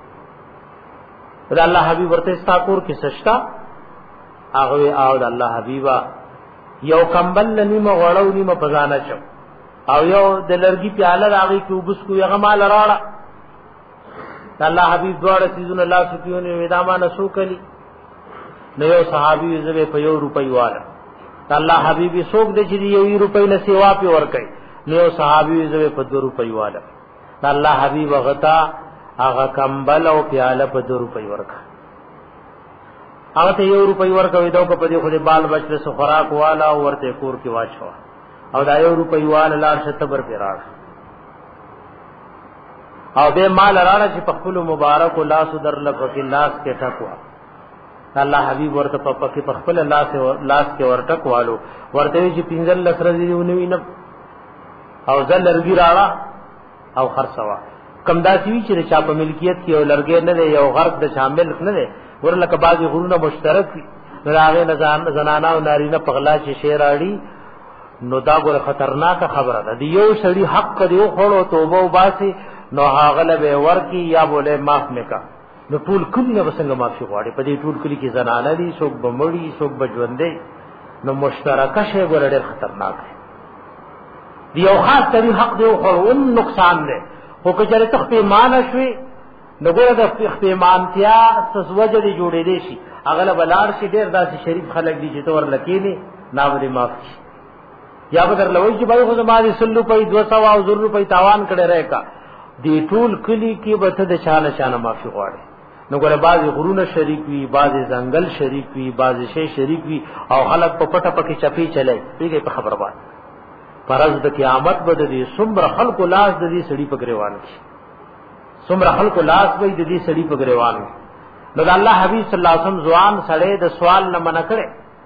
دا الله حبیب ورته استاکور کې سشتا هغه او د الله حبیبا یو کمبل نیمه غړو نیمه پزانه چو او یو د لرګي پیاله راغی کې وبس کو یغه مال راړه. د الله حبیب دواړه سيزونه الله سکیونه وداما نسو کلی نو یو صحابي زبه په 1 روپۍ واله. د الله حبیب سوق د چې 1 روپۍ نه سیوا په ور کوي نو صحابي زوی په 2 روپۍ والا. الله حبیب غتا هغه کمبل او پیاله په 2 روپۍ ورکا. هغه ته 1 روپۍ ورکا وې دا په دې خو دې بال بچله سو خوراک والا او ورته کور کې واچو او دا 1 روپۍ والا لار شتبر پیراړ او به مال راړه چې په خپل مبارک الله صدر لپاره لاس کې ټکوا. الله حبیب ورته په خپل لاس کې ورټکوالو ورته چې 15 لسر دې ونوي نه او زل لرګي راړه او خرڅوا. کم داسي وی چې چا په ملکیت کې او لرګي نه دی یو غرق د شامل نه دی ورلکه بعضی غرونه مشترک دي راغې زنانا او نارینه په غلا چې شعر اړي نو دا ګوره خطرناک خبره ده. دی یو سړي حق دی خو توبه وباسي نو هاغله به ورکی یا بوله معاف نکا نو ټول کلی نه وسنګ معافي غواړي. په دې ټول کلی کې زنانه دي څوک بمړي څوک بجوندې نو مشترکه شی ګوره ډېر خطرناک دی. دی یو خاص تری حق دی خو نقصان دی خو کچره تخپیمان شوي نو ګوره د تخپیمانتیا تسوجه دی جوړې دي شي اغله بلار شي ډېر داسې شریف خلک دي چې تور لکېنی ناوړي معاف شي یا بدر لوي چې بای خو زماري 100 روپۍ 200 او 100 روپۍ تاوان کړي راکا دی ټول کلی کې به ته د شانه معافي غواړي. نو ګوره بعضی غرونه شریک وي بعضی ځنګل شریک وي بعضی شی شریک وي او خلک په پټه پکې چپی چلای پیږي په خبر باندې پرز د قیامت بد دي سمر خلق لاس د دې سړي په گریوان کې سمر خلق لاس وې د دې سړي په گریوان. نو الله حبیب صلی الله علیه وسلم ځوان سړی د سوال نه منع کړي.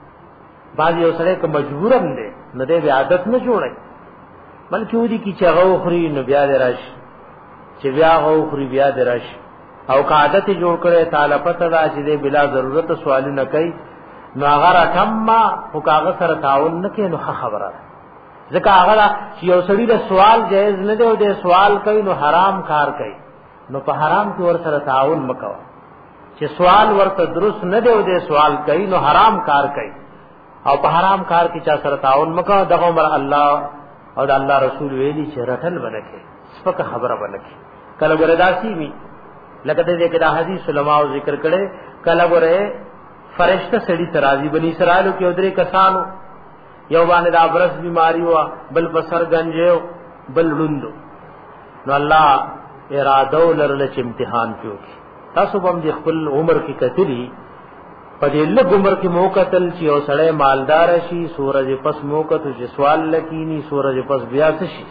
بعض یو سړی که مجبورم دی نه دی عادت نه جوړي بلکې ودي کی چې هغه خوري نو بیا دی راشي چې بیا هغه خوري بیا دی راشي او عادت جوړ کړي تعالی پته دا چې دی بلا ضرورت سوال نه کوي نو هغه راکما او کاغذ سره تعاون نه کوي نو خبره ځکه هغه چې یو سړی د سوال جایز نه دی او د سوال کوي نو حرام کار کوي نو په حرام کې ور سره تعاون مکو. چې سوال ورته درست نه دی او د سوال کوي نو حرام کار کوي او په حرام کار کې چا سره تعاون مکو. دغه عمر الله او د الله رسول ویلي چې رټل بنکه سپکه خبره بنکه کله ګرداسي وي لکه دې کې د حدیث علماء ذکر کړي کله ګره فرشتہ سړي ترازی بني اسرائیل کې درې کسانو یو باندې د ابرص بیماری وا بل بسر گنجو بل لوندو نو الله اراده ولرل چې امتحان کیو تاسو هم د خپل عمر کې کتلی په دې لږ عمر کې موقتل چې او سړی مالدار شي سورج پس موقت چې سوال لکینی سورج پس بیا شي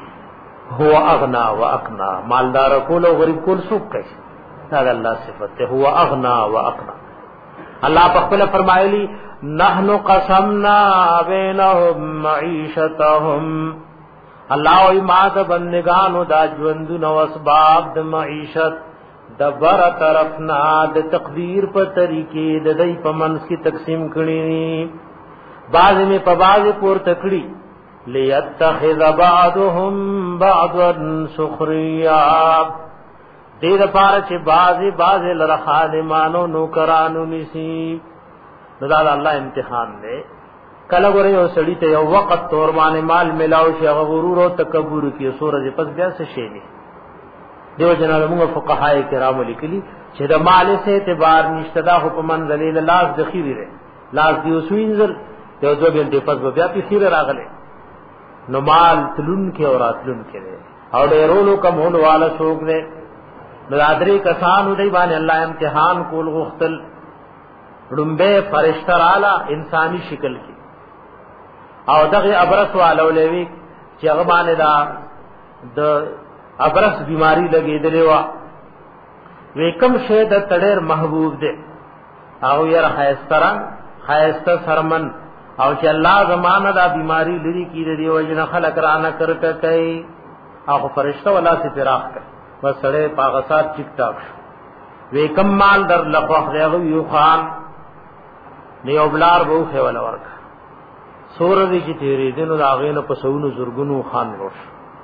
هو اغنا واقنا مالدار کول او غریب کول څوک کوي دا الله صفت ته هو اغنا واقنا. الله په خپل فرمایلی نحنو قسمنا بینهم معیشتهم الله او ما د بندگانو دا ژوند نو اسباب د معیشت د بر طرفنا د تقدیر په طریقې د دې په منځ کې تقسیم کړي بعض می په بعض پور تکړي ليتخذ بعضهم بعضا سخريا دې لپاره چې بعض لره خادمانو نوکرانو نسی دا الله امتحان دی. کله ګره یو سړی ته یو وخت تور باندې مال ملاو شي هغه غرور او تکبر کوي سورج پس بیا څه شي نه دیو جناب موږ فقهای کرام لیکلي چې د مال سے اعتبار نشته دا حکمن ذلیل لاس ذخیره لري لاس دیو سوینزل یو دو غنټه پس بیا په خیره راغله نو مال تلون کې اور اتلون کې او ډیرولو کم هول والا شوق دې نادری کسان دې باندې الله امتحان کول غختل رمبه فرشتہ رالا انسانی شکل کی او دغه ابرس والو لوي چې هغه باندې دا د ابرص بیماری لګېدلې و وې کوم شی د تډیر محبوب دی او یې خیستران خیسته سرمن او چې الله زمانه دا بیماری لري کړي دی وجنه خلق رانه کرته کوي او فرشتہ ولا سي فراق کوي وسړې پاغسات ټیک ټاک وې کم مال در لخوا غو یو خان نیو بلار بو خول ورک سور دي چې تیرې دینو داغینو په سونو زورګونو خان روش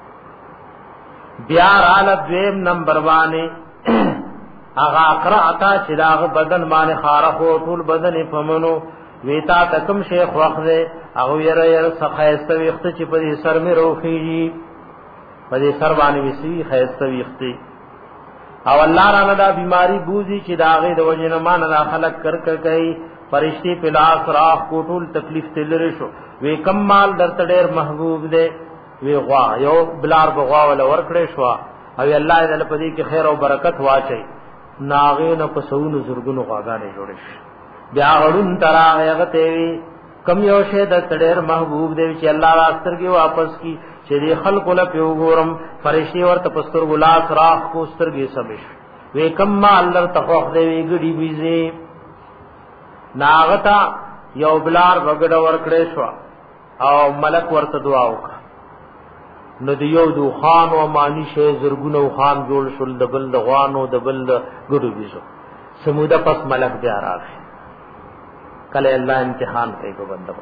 بیا رال دویم نمبر باندې اغا قرعتا چې داغ بدن باندې خارخ او ټول بدن پمنو ویتا تکم شیخ وخته او ير سخایسته وخت چې په دې سر مې روخيږي په دې سر باندې وسی خایسته وخت او الله را دا بیماری بوزي چې داغه د وجنه مان را خلق کر کوي فرشتي په لاس راخ کوټول تکلیف تلری شو وی کمال درته ډېر محبوب دی وی غوا یو بلار بغوا ول ورکړې شو او الله دې په دې کې خیر او برکت واچي ناغې نه په سونو زرګونو غاګانې جوړې شي بیا غړون ترا هغه ته وی کم یو شه د ډېر محبوب دی چې الله راسترګي واپس کی چې دې خلق له پیوګورم فرشتي ورته پستر ګلاس راخ کو سترګي سمش وی کمال در تخوخ دی وی ګډي بيزي ناغتا یو بلار وګړه ورکړې شو او ملک ورته دعا وکړه نو دیو دو خان او مانی شه زرګونو خان جوړ شول دبل د غوانو دبل ګډو بيزو سموده پس ملک بیا راغی کله الله امتحان کوي کو بنده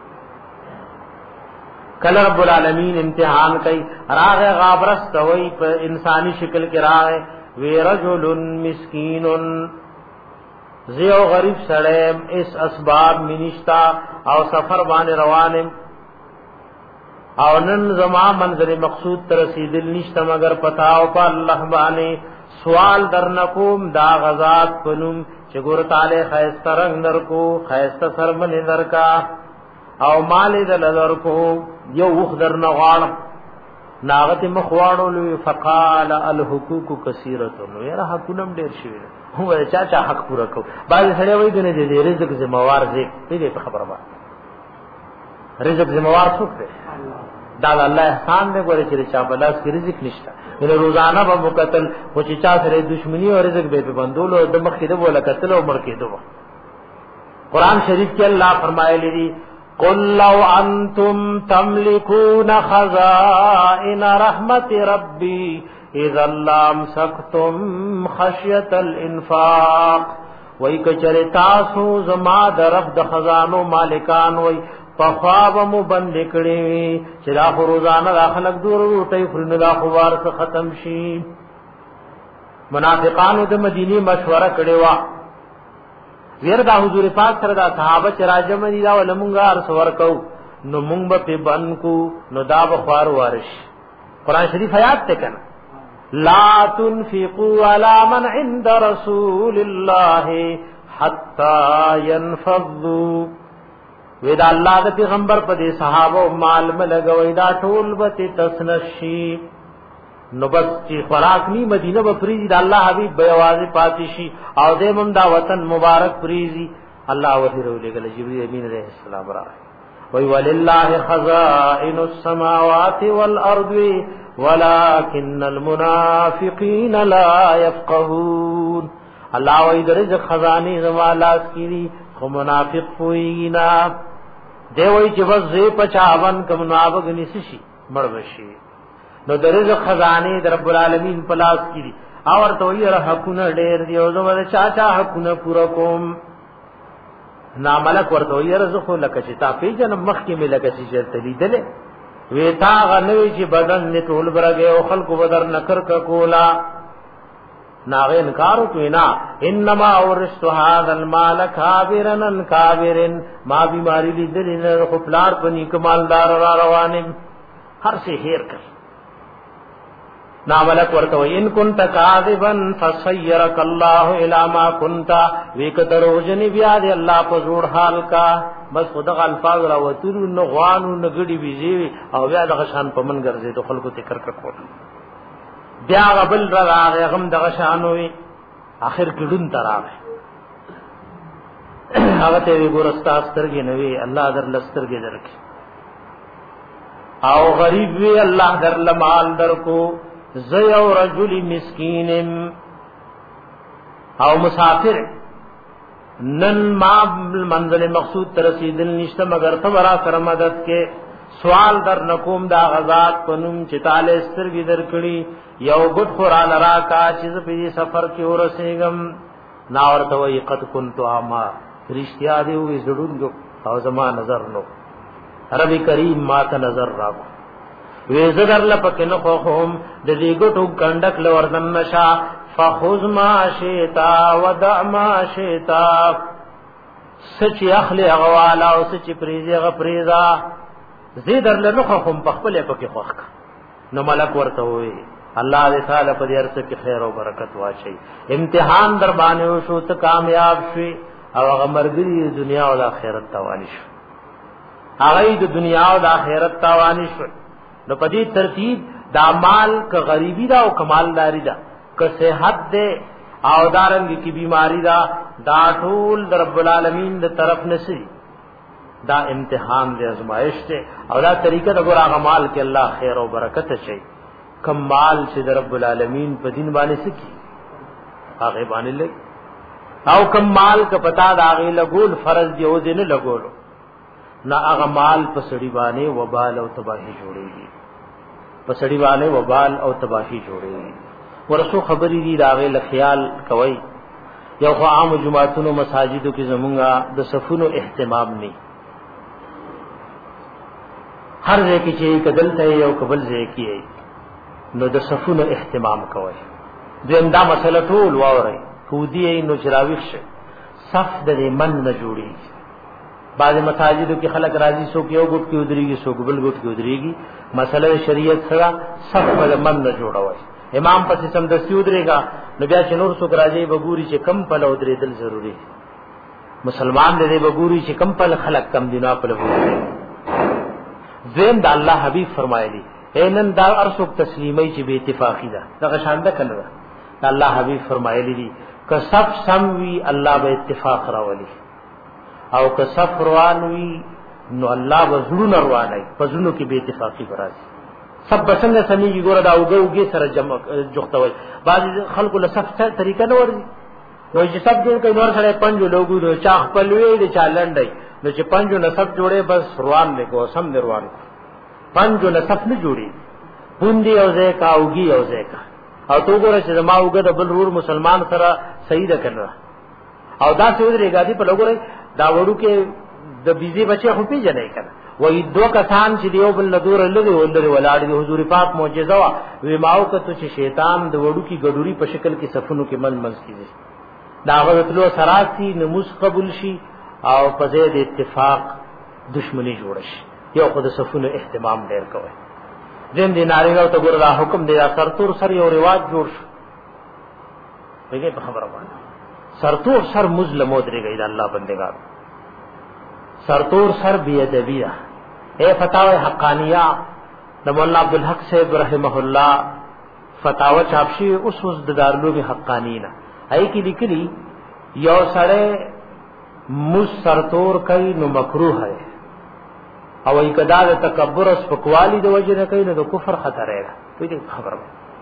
کله رب العالمین امتحان کوي راغه غابرست وای په انساني شکل کې راغه وی رجل مسکین زیو غریب سړیم اس اسباب منشتا او سفر باندې روانم او نن زما منزل مقصود تر رسیدل نشته مگر پتا او په الله باندې سوال درنکوم دا غزاد پنوم چې ګور تعالی خیسته رنگ درکو خیسته سرمن درکا او مال دل درکو یو وخ درنغوان ناغت مخوانو لوی فقال الحقوق کثیرۃ نو یاره حقونم ډیر شي هو چا حق پورا کو باز سره وای دنه دې رزق ذمہوار دې په خبره باندې رزق ذمہوار څوک دی دا الله احسان دې ګوري چې چا بلاس کې رزق نشته نو روزانه به مقتل او چې چا سره دښمنی او رزق به بندول او د مخ کې دې ولا قتل او مر کې دو قرآن شریف کې الله فرمایلی دی قل لو انتم تملكون خزائن رحمت ربي اذا لامسكتم خشيه الانفاق وای کچره تاسو زما د رب د خزانو مالکان وای پخواب مو بند کړي چې دا روزانه داخلك دور روټي فرن دا خوار څخه ختم شي منافقانو د مدینه مشوره کړي وا ویر دا حضور پاک سره دا صحابه چې راجم دي دا ولمونګه ارسور کو نو مونږ به بن کو نو دا بخوار وارش قران شریف آیات ته کنا لا تنفقوا على من عند رسول الله حتى ينفضوا ودا الله د پیغمبر په دې صحابه مال ملګوي دا ټول به تسنشي نو بس چې خوراک نی مدینه به فریض د الله حبیب به आवाज پاتې شي او دې مم دا وطن مبارک فریضي الله وحی رولې گله جبرئیل امین علیہ السلام را وی ولله خزائن السماوات والارض ولكن المنافقين لا يفقهون الله وی درځ خزانه زمالاس کیږي خو منافق وینا دی وی چې بس زې پچاون کوم نابغ نشي مړوشي نو درځ خزانه در رب العالمین پلاس کیږي او ورته وی حقونه ډېر دی او زما چا حقونه پورا کوم ناملک ورته وی رزق لکه چې تا پیجن مخ کې ملګه چې چرته لیدل وی تا غنوی چې بدن نه ټول برګه او خلق بدر نکر کا کولا ناغه انکار کوینا انما اورث هذا المال کابرن کابرن ما بیماری لیدل نه خپلار پنی کمالدار را روانم هر څه هیر کړ ناملک ورته ان كنت كاذبا فسيرك الله الى ما كنت وکدروجن بیا دی الله په زور حال کا بس خدغه الفاظ را وترو نو غوانو نګړي بيزي او بیا د غشان په من ګرځي ته خلکو تکر کړ بیا غبل راغه غم د غشانوي اخر کډون تراغه هغه ته ګورستا سترګې نوي الله در لسترګې درکې او غریب وی الله در لمال در کو زی او رجل مسکین او مسافر نن ما منزل مقصود ترسیدل نشته مگر تبرا سره مدد کې سوال در نکوم دا غزاد پنوم چې تعالی سترګې درکړي یو ګټ قران را کا چې په سفر کې ورسېګم ناورته وی قد كنت اما رښتیا دی وې زړونګو او زما نظر نو رب کریم ما ته نظر راغو وې زدر لپاره نو خوم د دې ګټو ګندک لوردن نشا فخذ ما شئتا ودع ما شئتا سچ اخلی اغوالا او سچ پریزی غپریزا زیدر لنخخم پخپل پکی خوخ نو ملک ورته وی الله دې تعالی په دې ارزه کې خیر او برکت واچي امتحان در باندې وشو ته کامیاب شي او هغه مرګري دنیا او آخرت توانی شو هغه د دنیا او آخرت توانی شو نو په دې ترتیب د مال ک غریبی دا او کمالداری دا ک صحت دے او دارنګ کی بیماری دا ټول در رب العالمین د طرف نسی دا امتحان دے ازمائش دے او دا طریقہ د ګور هغه مال کې الله خیر او برکت چي کمال چې د رب العالمین په دین باندې سکی هغه باندې لګ او کمال ک پتا دا هغه لګول فرض دی او دې نه لګولو نا هغه مال په سړي باندې وبال او تباہی جوړيږي په سړي باندې وبال او تباہی جوړيږي ورسو خبرې دي دا هغه خیال کوي یو خو عام جمعتونو مساجدو کې زمونږه د صفونو اهتمام نه هر ځای کې چې کدلته یو قبل ځای کې نو د صفونو اهتمام کوي دیم دا مسله ټول واوري خودي نو چراويخ شه صف د من نه جوړي بعض مساجدو کې خلک راضي سو کې یو ګټ کې ودرېږي سو ګبل ګټ کې ودرېږي مسله شریعت سره صف د من نه جوړوي امام پسې سم د سیود رېګا نو بیا چې نور سو راځي بګوري چې کم په لو درې دل ضروري مسلمان دې بګوري چې کم په خلک کم دینا په لو زين د الله حبيب فرمایلی اینن دا ارسو تسلیمي چې به اتفاقی ده دا شانده کړه دا الله حبيب فرمایلی دي که صف سم وی الله به اتفاق راولي او که صف روان وی نو الله وزړو روانای پزونو کې به اتفاقی برازي سب بسنګ سميږي ګوره دا اوګه سره جمع جوختوي بعض خلکو له صف طریقه نه ورځي نو چې سب جوړ کړي نور سره پنځو لوګو نو چاخ پلوي دي چالندای نو چې پنځو نسب جوړه بس روان نه کو سم روان پنځو نسب نه جوړي پوندي او ځای کا اوګي او ځای کا او تو ګوره چې ما اوګه د بل رور مسلمان سره صحیح ده کړه او دا څه ودرې غادي په لګورې دا وړو کې د بيزي بچي خو پیژنې کړه وې دوه کسان چې دیو بل نذور لږه ولري ولاړ دي حضور پاک معجزه وا وی ماو کته چې شیطان د وړو کی ګډوري په شکل کې صفونو کې منځ کیږي دا غوتلو سراتی نموز قبول شي او په ځای د اتفاق دشمنی جوړ شي یو خود صفونو اهتمام ډیر کوي دین دي نارینه ته ګور دا حکم دی سرتور سر یو رواج جوړ شو ویګه په خبره باندې سرتور سر مسلمو درېږي د الله بندگان سرتور سر بیادبیہ اے فتاوی حقانیہ د مولانا عبدالحق صاحب رحمه الله فتاوی چاپشي اوس د دارالعلوم حقانینا ای کی لیکلی یو سره مس سرتور کوي نو مکروه ہے او ای کدا د تکبر او سپکوالی د وجه نه کوي نو د کفر خطر ہے دې خبره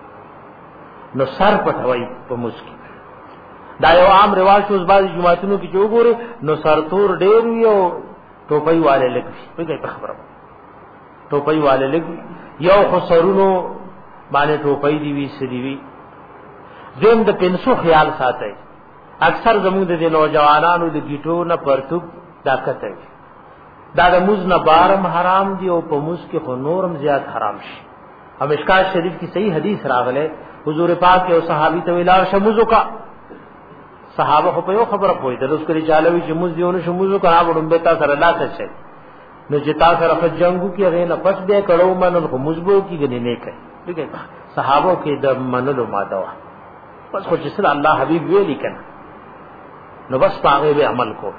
نو سر پټوي په مسکی دا یو عام رواج اوس بعض جمعتونو کې جوړوري نو سرتور ډیر یو ټوپۍ والے لګي وګورئ په خبره ټوپۍ والے لګي یو خسرونو باندې ټوپۍ دی وی سړي وی زم د پنسو خیال ساتي اکثر زموږ د نوجوانانو د گیټو نه پرتوب طاقت ہے دا د موز نه بارم حرام دی او په موز کې خو نورم زیات حرام شي هم مشکات شریف کی صحیح حدیث راغله حضور پاک او صحابي ته ویلا شموزو کا صحابه خو په یو خبره پوي درس کړي چالوي چې موږ دیونه شموزو کا وړم به تاسو سره لاته شي نو چې تاسو سره جنگو کې غي نه پس دې کړو منل خو مزبو کې غني نه کوي ٹھیک ہے صحابه کې د منلو ماده وا بس خو چې صلی الله حبيب ویلي کنه نو بس پاغه به عمل کو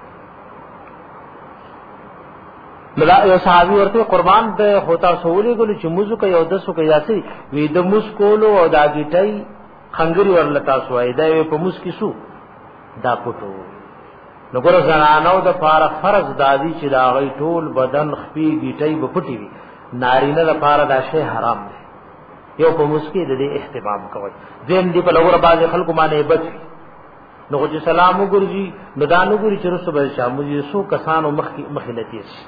ملا یو صحابي ورته قربان د ہوتا سہولې ګل چې موږ کوي او دسو کوي یاسي وې د موږ کولو او دا گیټي خنګري ورلتا سوای دا په موږ کې سو دا پټو نو ګور زنانو د پاره فرض دادی چې دا غي ټول بدن خپي گیټي په پټي وي نارینه لپاره دا شی حرام دی. یو په مسکی د دې اهتمام کوي زم دی په لور باندې خلکو باندې بچ نو چې سلام وګورځي نو دا نو ګوري چې رسول الله شامو دي سو کسانو مخلتی شي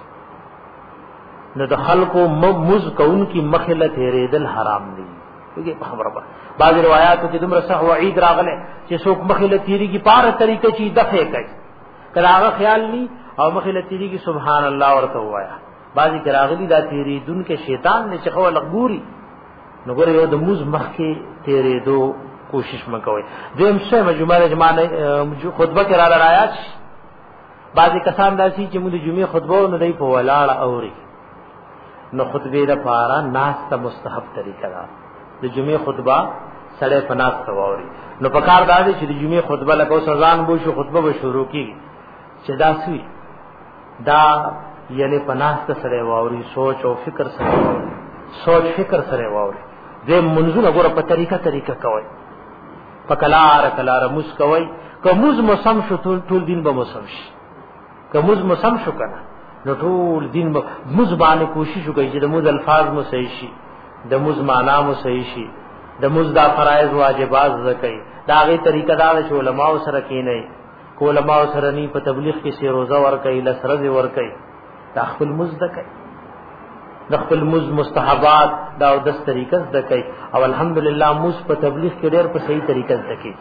نو د خلکو مز کون کی مخلت ریدل حرام دي. وګي په خبره بعض روایتو کې دمر صح وعید راغله چې څوک مخلت تیری کی پاره طریقې چې دفع کوي کراغه خیال ني او مخلت تیری کی سبحان الله ورته وایا بعضی کراغلی دا تیری دن کې شیطان نے چخو لغوري نو ګوره یو د موز مخ کې تیرې دو کوشش مکوئ. دیم څه مجموعه خطبه کې را لایات بعضی کسان داسي چې موږ د جمعې خطبه نه دی په ولاړه اوري نو خطبه د پاره ناس ته مستحب طریقه ده. د جمعې خطبه سړی په ناس ته ووري نو په کار دا دی چې د جمعې خطبه لکه سزان بو شو خطبه به شروع کیږي چې دا سوي دا یعنی په ناس ته سړی ووري سوچ او فکر سره ووري سوچ فکر سره ووري دې منځونه ګوره په طریقه کوي په کلار موس کوي کومز موسم شو ټول دین به موسم شي کومز موسم شو کنه نو ټول دین به موز باندې کوشش وکړي چې د موز الفاظ مو صحیح شي د موز معنا مو صحیح شي د موز دا فرایض واجبات زکای دا غي طریقه دا چې علماء سره کینې کو علماء سره ني په تبلیغ کې سي روزه ور کوي لسرز ور کوي دا خپل موز دکای د خپل موز مستحبات دا او د طریقې زکای او الحمدلله موز په تبلیغ کې ډېر په صحیح طریقې زکای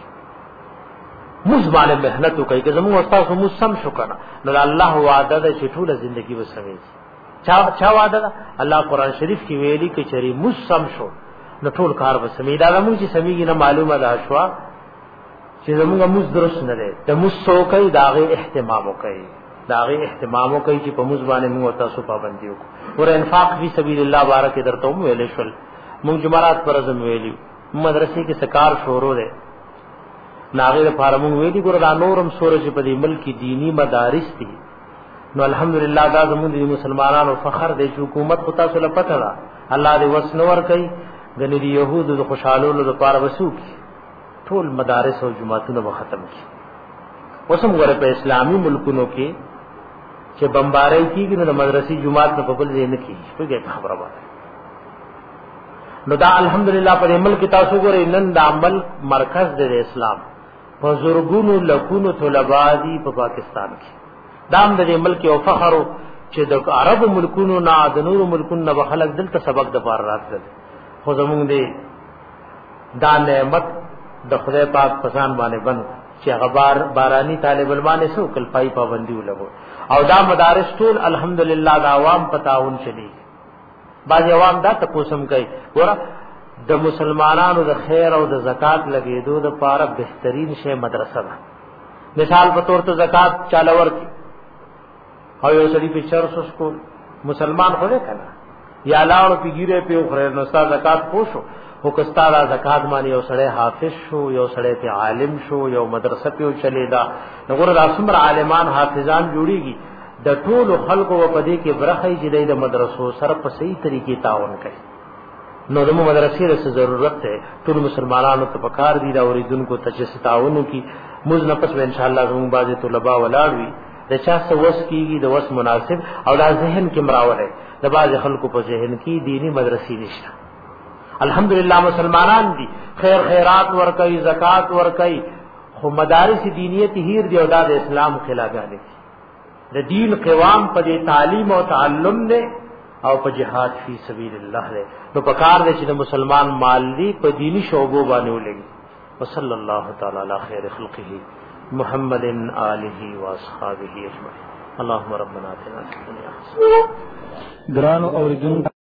موز باندې مهنت وکړي که زموږ استاد موز سم شو کنه نو الله وعده ده چې ټول ژوندۍ وسوي چا وعده ده الله قران شریف کې ویلي کې چری موز سم شو نو ټول کار وسمي دا موږ چې سميږي نه معلومه ده شوا چې زموږ موز درست نه ده د موز سوکې داغه اهتمام وکړي داغه اهتمام وکړي چې په موز باندې موږ تاسو پابندي وکړو ور انفاق فی سبیل الله بارک درته ویل شول موږ جمعرات پر ازم ویلو مدرسې کې سکار شروع ده ناغه لپاره موږ ویلي ګور دا نورم سورج په دې ملک دینی مدارس دي نو الحمدلله دا زموږ د مسلمانانو فخر دی چې حکومت خو تاسو له پته ده الله دې وسنور کوي غنی دی يهودو د خوشالولو لپاره وسوک ټول مدارس او جماعتونه به ختم کی وسم غره په اسلامي ملکونو کې چې بمبارۍ کیږي نو مدرسې جماعت په بل ځای نه کیږي څه خبره وایي نو دا الحمدلله په ملک تاسو ګورئ نن د عمل مرکز د اسلام په زورګونو لکونو طلبا دي په پاکستان کې دام د ملک او فخر چې د عرب ملکونو نه د نور ملکونو نه خلک دلته سبق د پار راتل خو زمونږ دي دا نعمت د خدای پاک پسان باندې بند چې غبار بارانی طالب علمانه سو کل پای پابندي ولګو او دا مدارس ټول الحمدلله د عوام په تعاون چلی بعض عوام دا تاسو کوي ګوره د مسلمانانو د خیر او د زکات لګیدو د پاره بهترین شی مدرسه ده. مثال په تور ته زکات چاله ورکی او یو سړي په 400 کو مسلمان خو نه کنه یا لاړو پیګیره په خره نو ستا زکات پوښو او کستا دا زکات باندې یو سړی حافظ شو یو سړی په عالم شو یو مدرسه په چلی دا وګوره راسمر عالمان حافظان جوړیږي د ټول خلکو په دې کې برخه چې د مدرسو سره په صحیح طریقې تعاون کوي نو د مدرسې له ضرورت ده ټول مسلمانانو ته پکار دي دا اوریدونکو ته چې تعاون کی موږ نه پس ان شاء الله زموږ باندې طلباء ولاړوي د چا څه وس کیږي د وس مناسب او د ذهن کې مراوله د باز خلکو په ذهن کې دینی مدرسې نشته الحمدلله مسلمانان دي خیر خیرات ور کوي زکات ور کوي خو مدارس دینیت هیر دی او د اسلام خلاف دي د دین قوام په تعلیم او تعلم نه او په جهاد فی سبیل الله له نو پکار دي چې مسلمان مال دی په دینی شعبو باندې ولګي وصلی الله تعالی علی خیر خلقه محمد آله و اصحابہ اجمعین اللهم ربنا آتنا فی الدنیا حسنه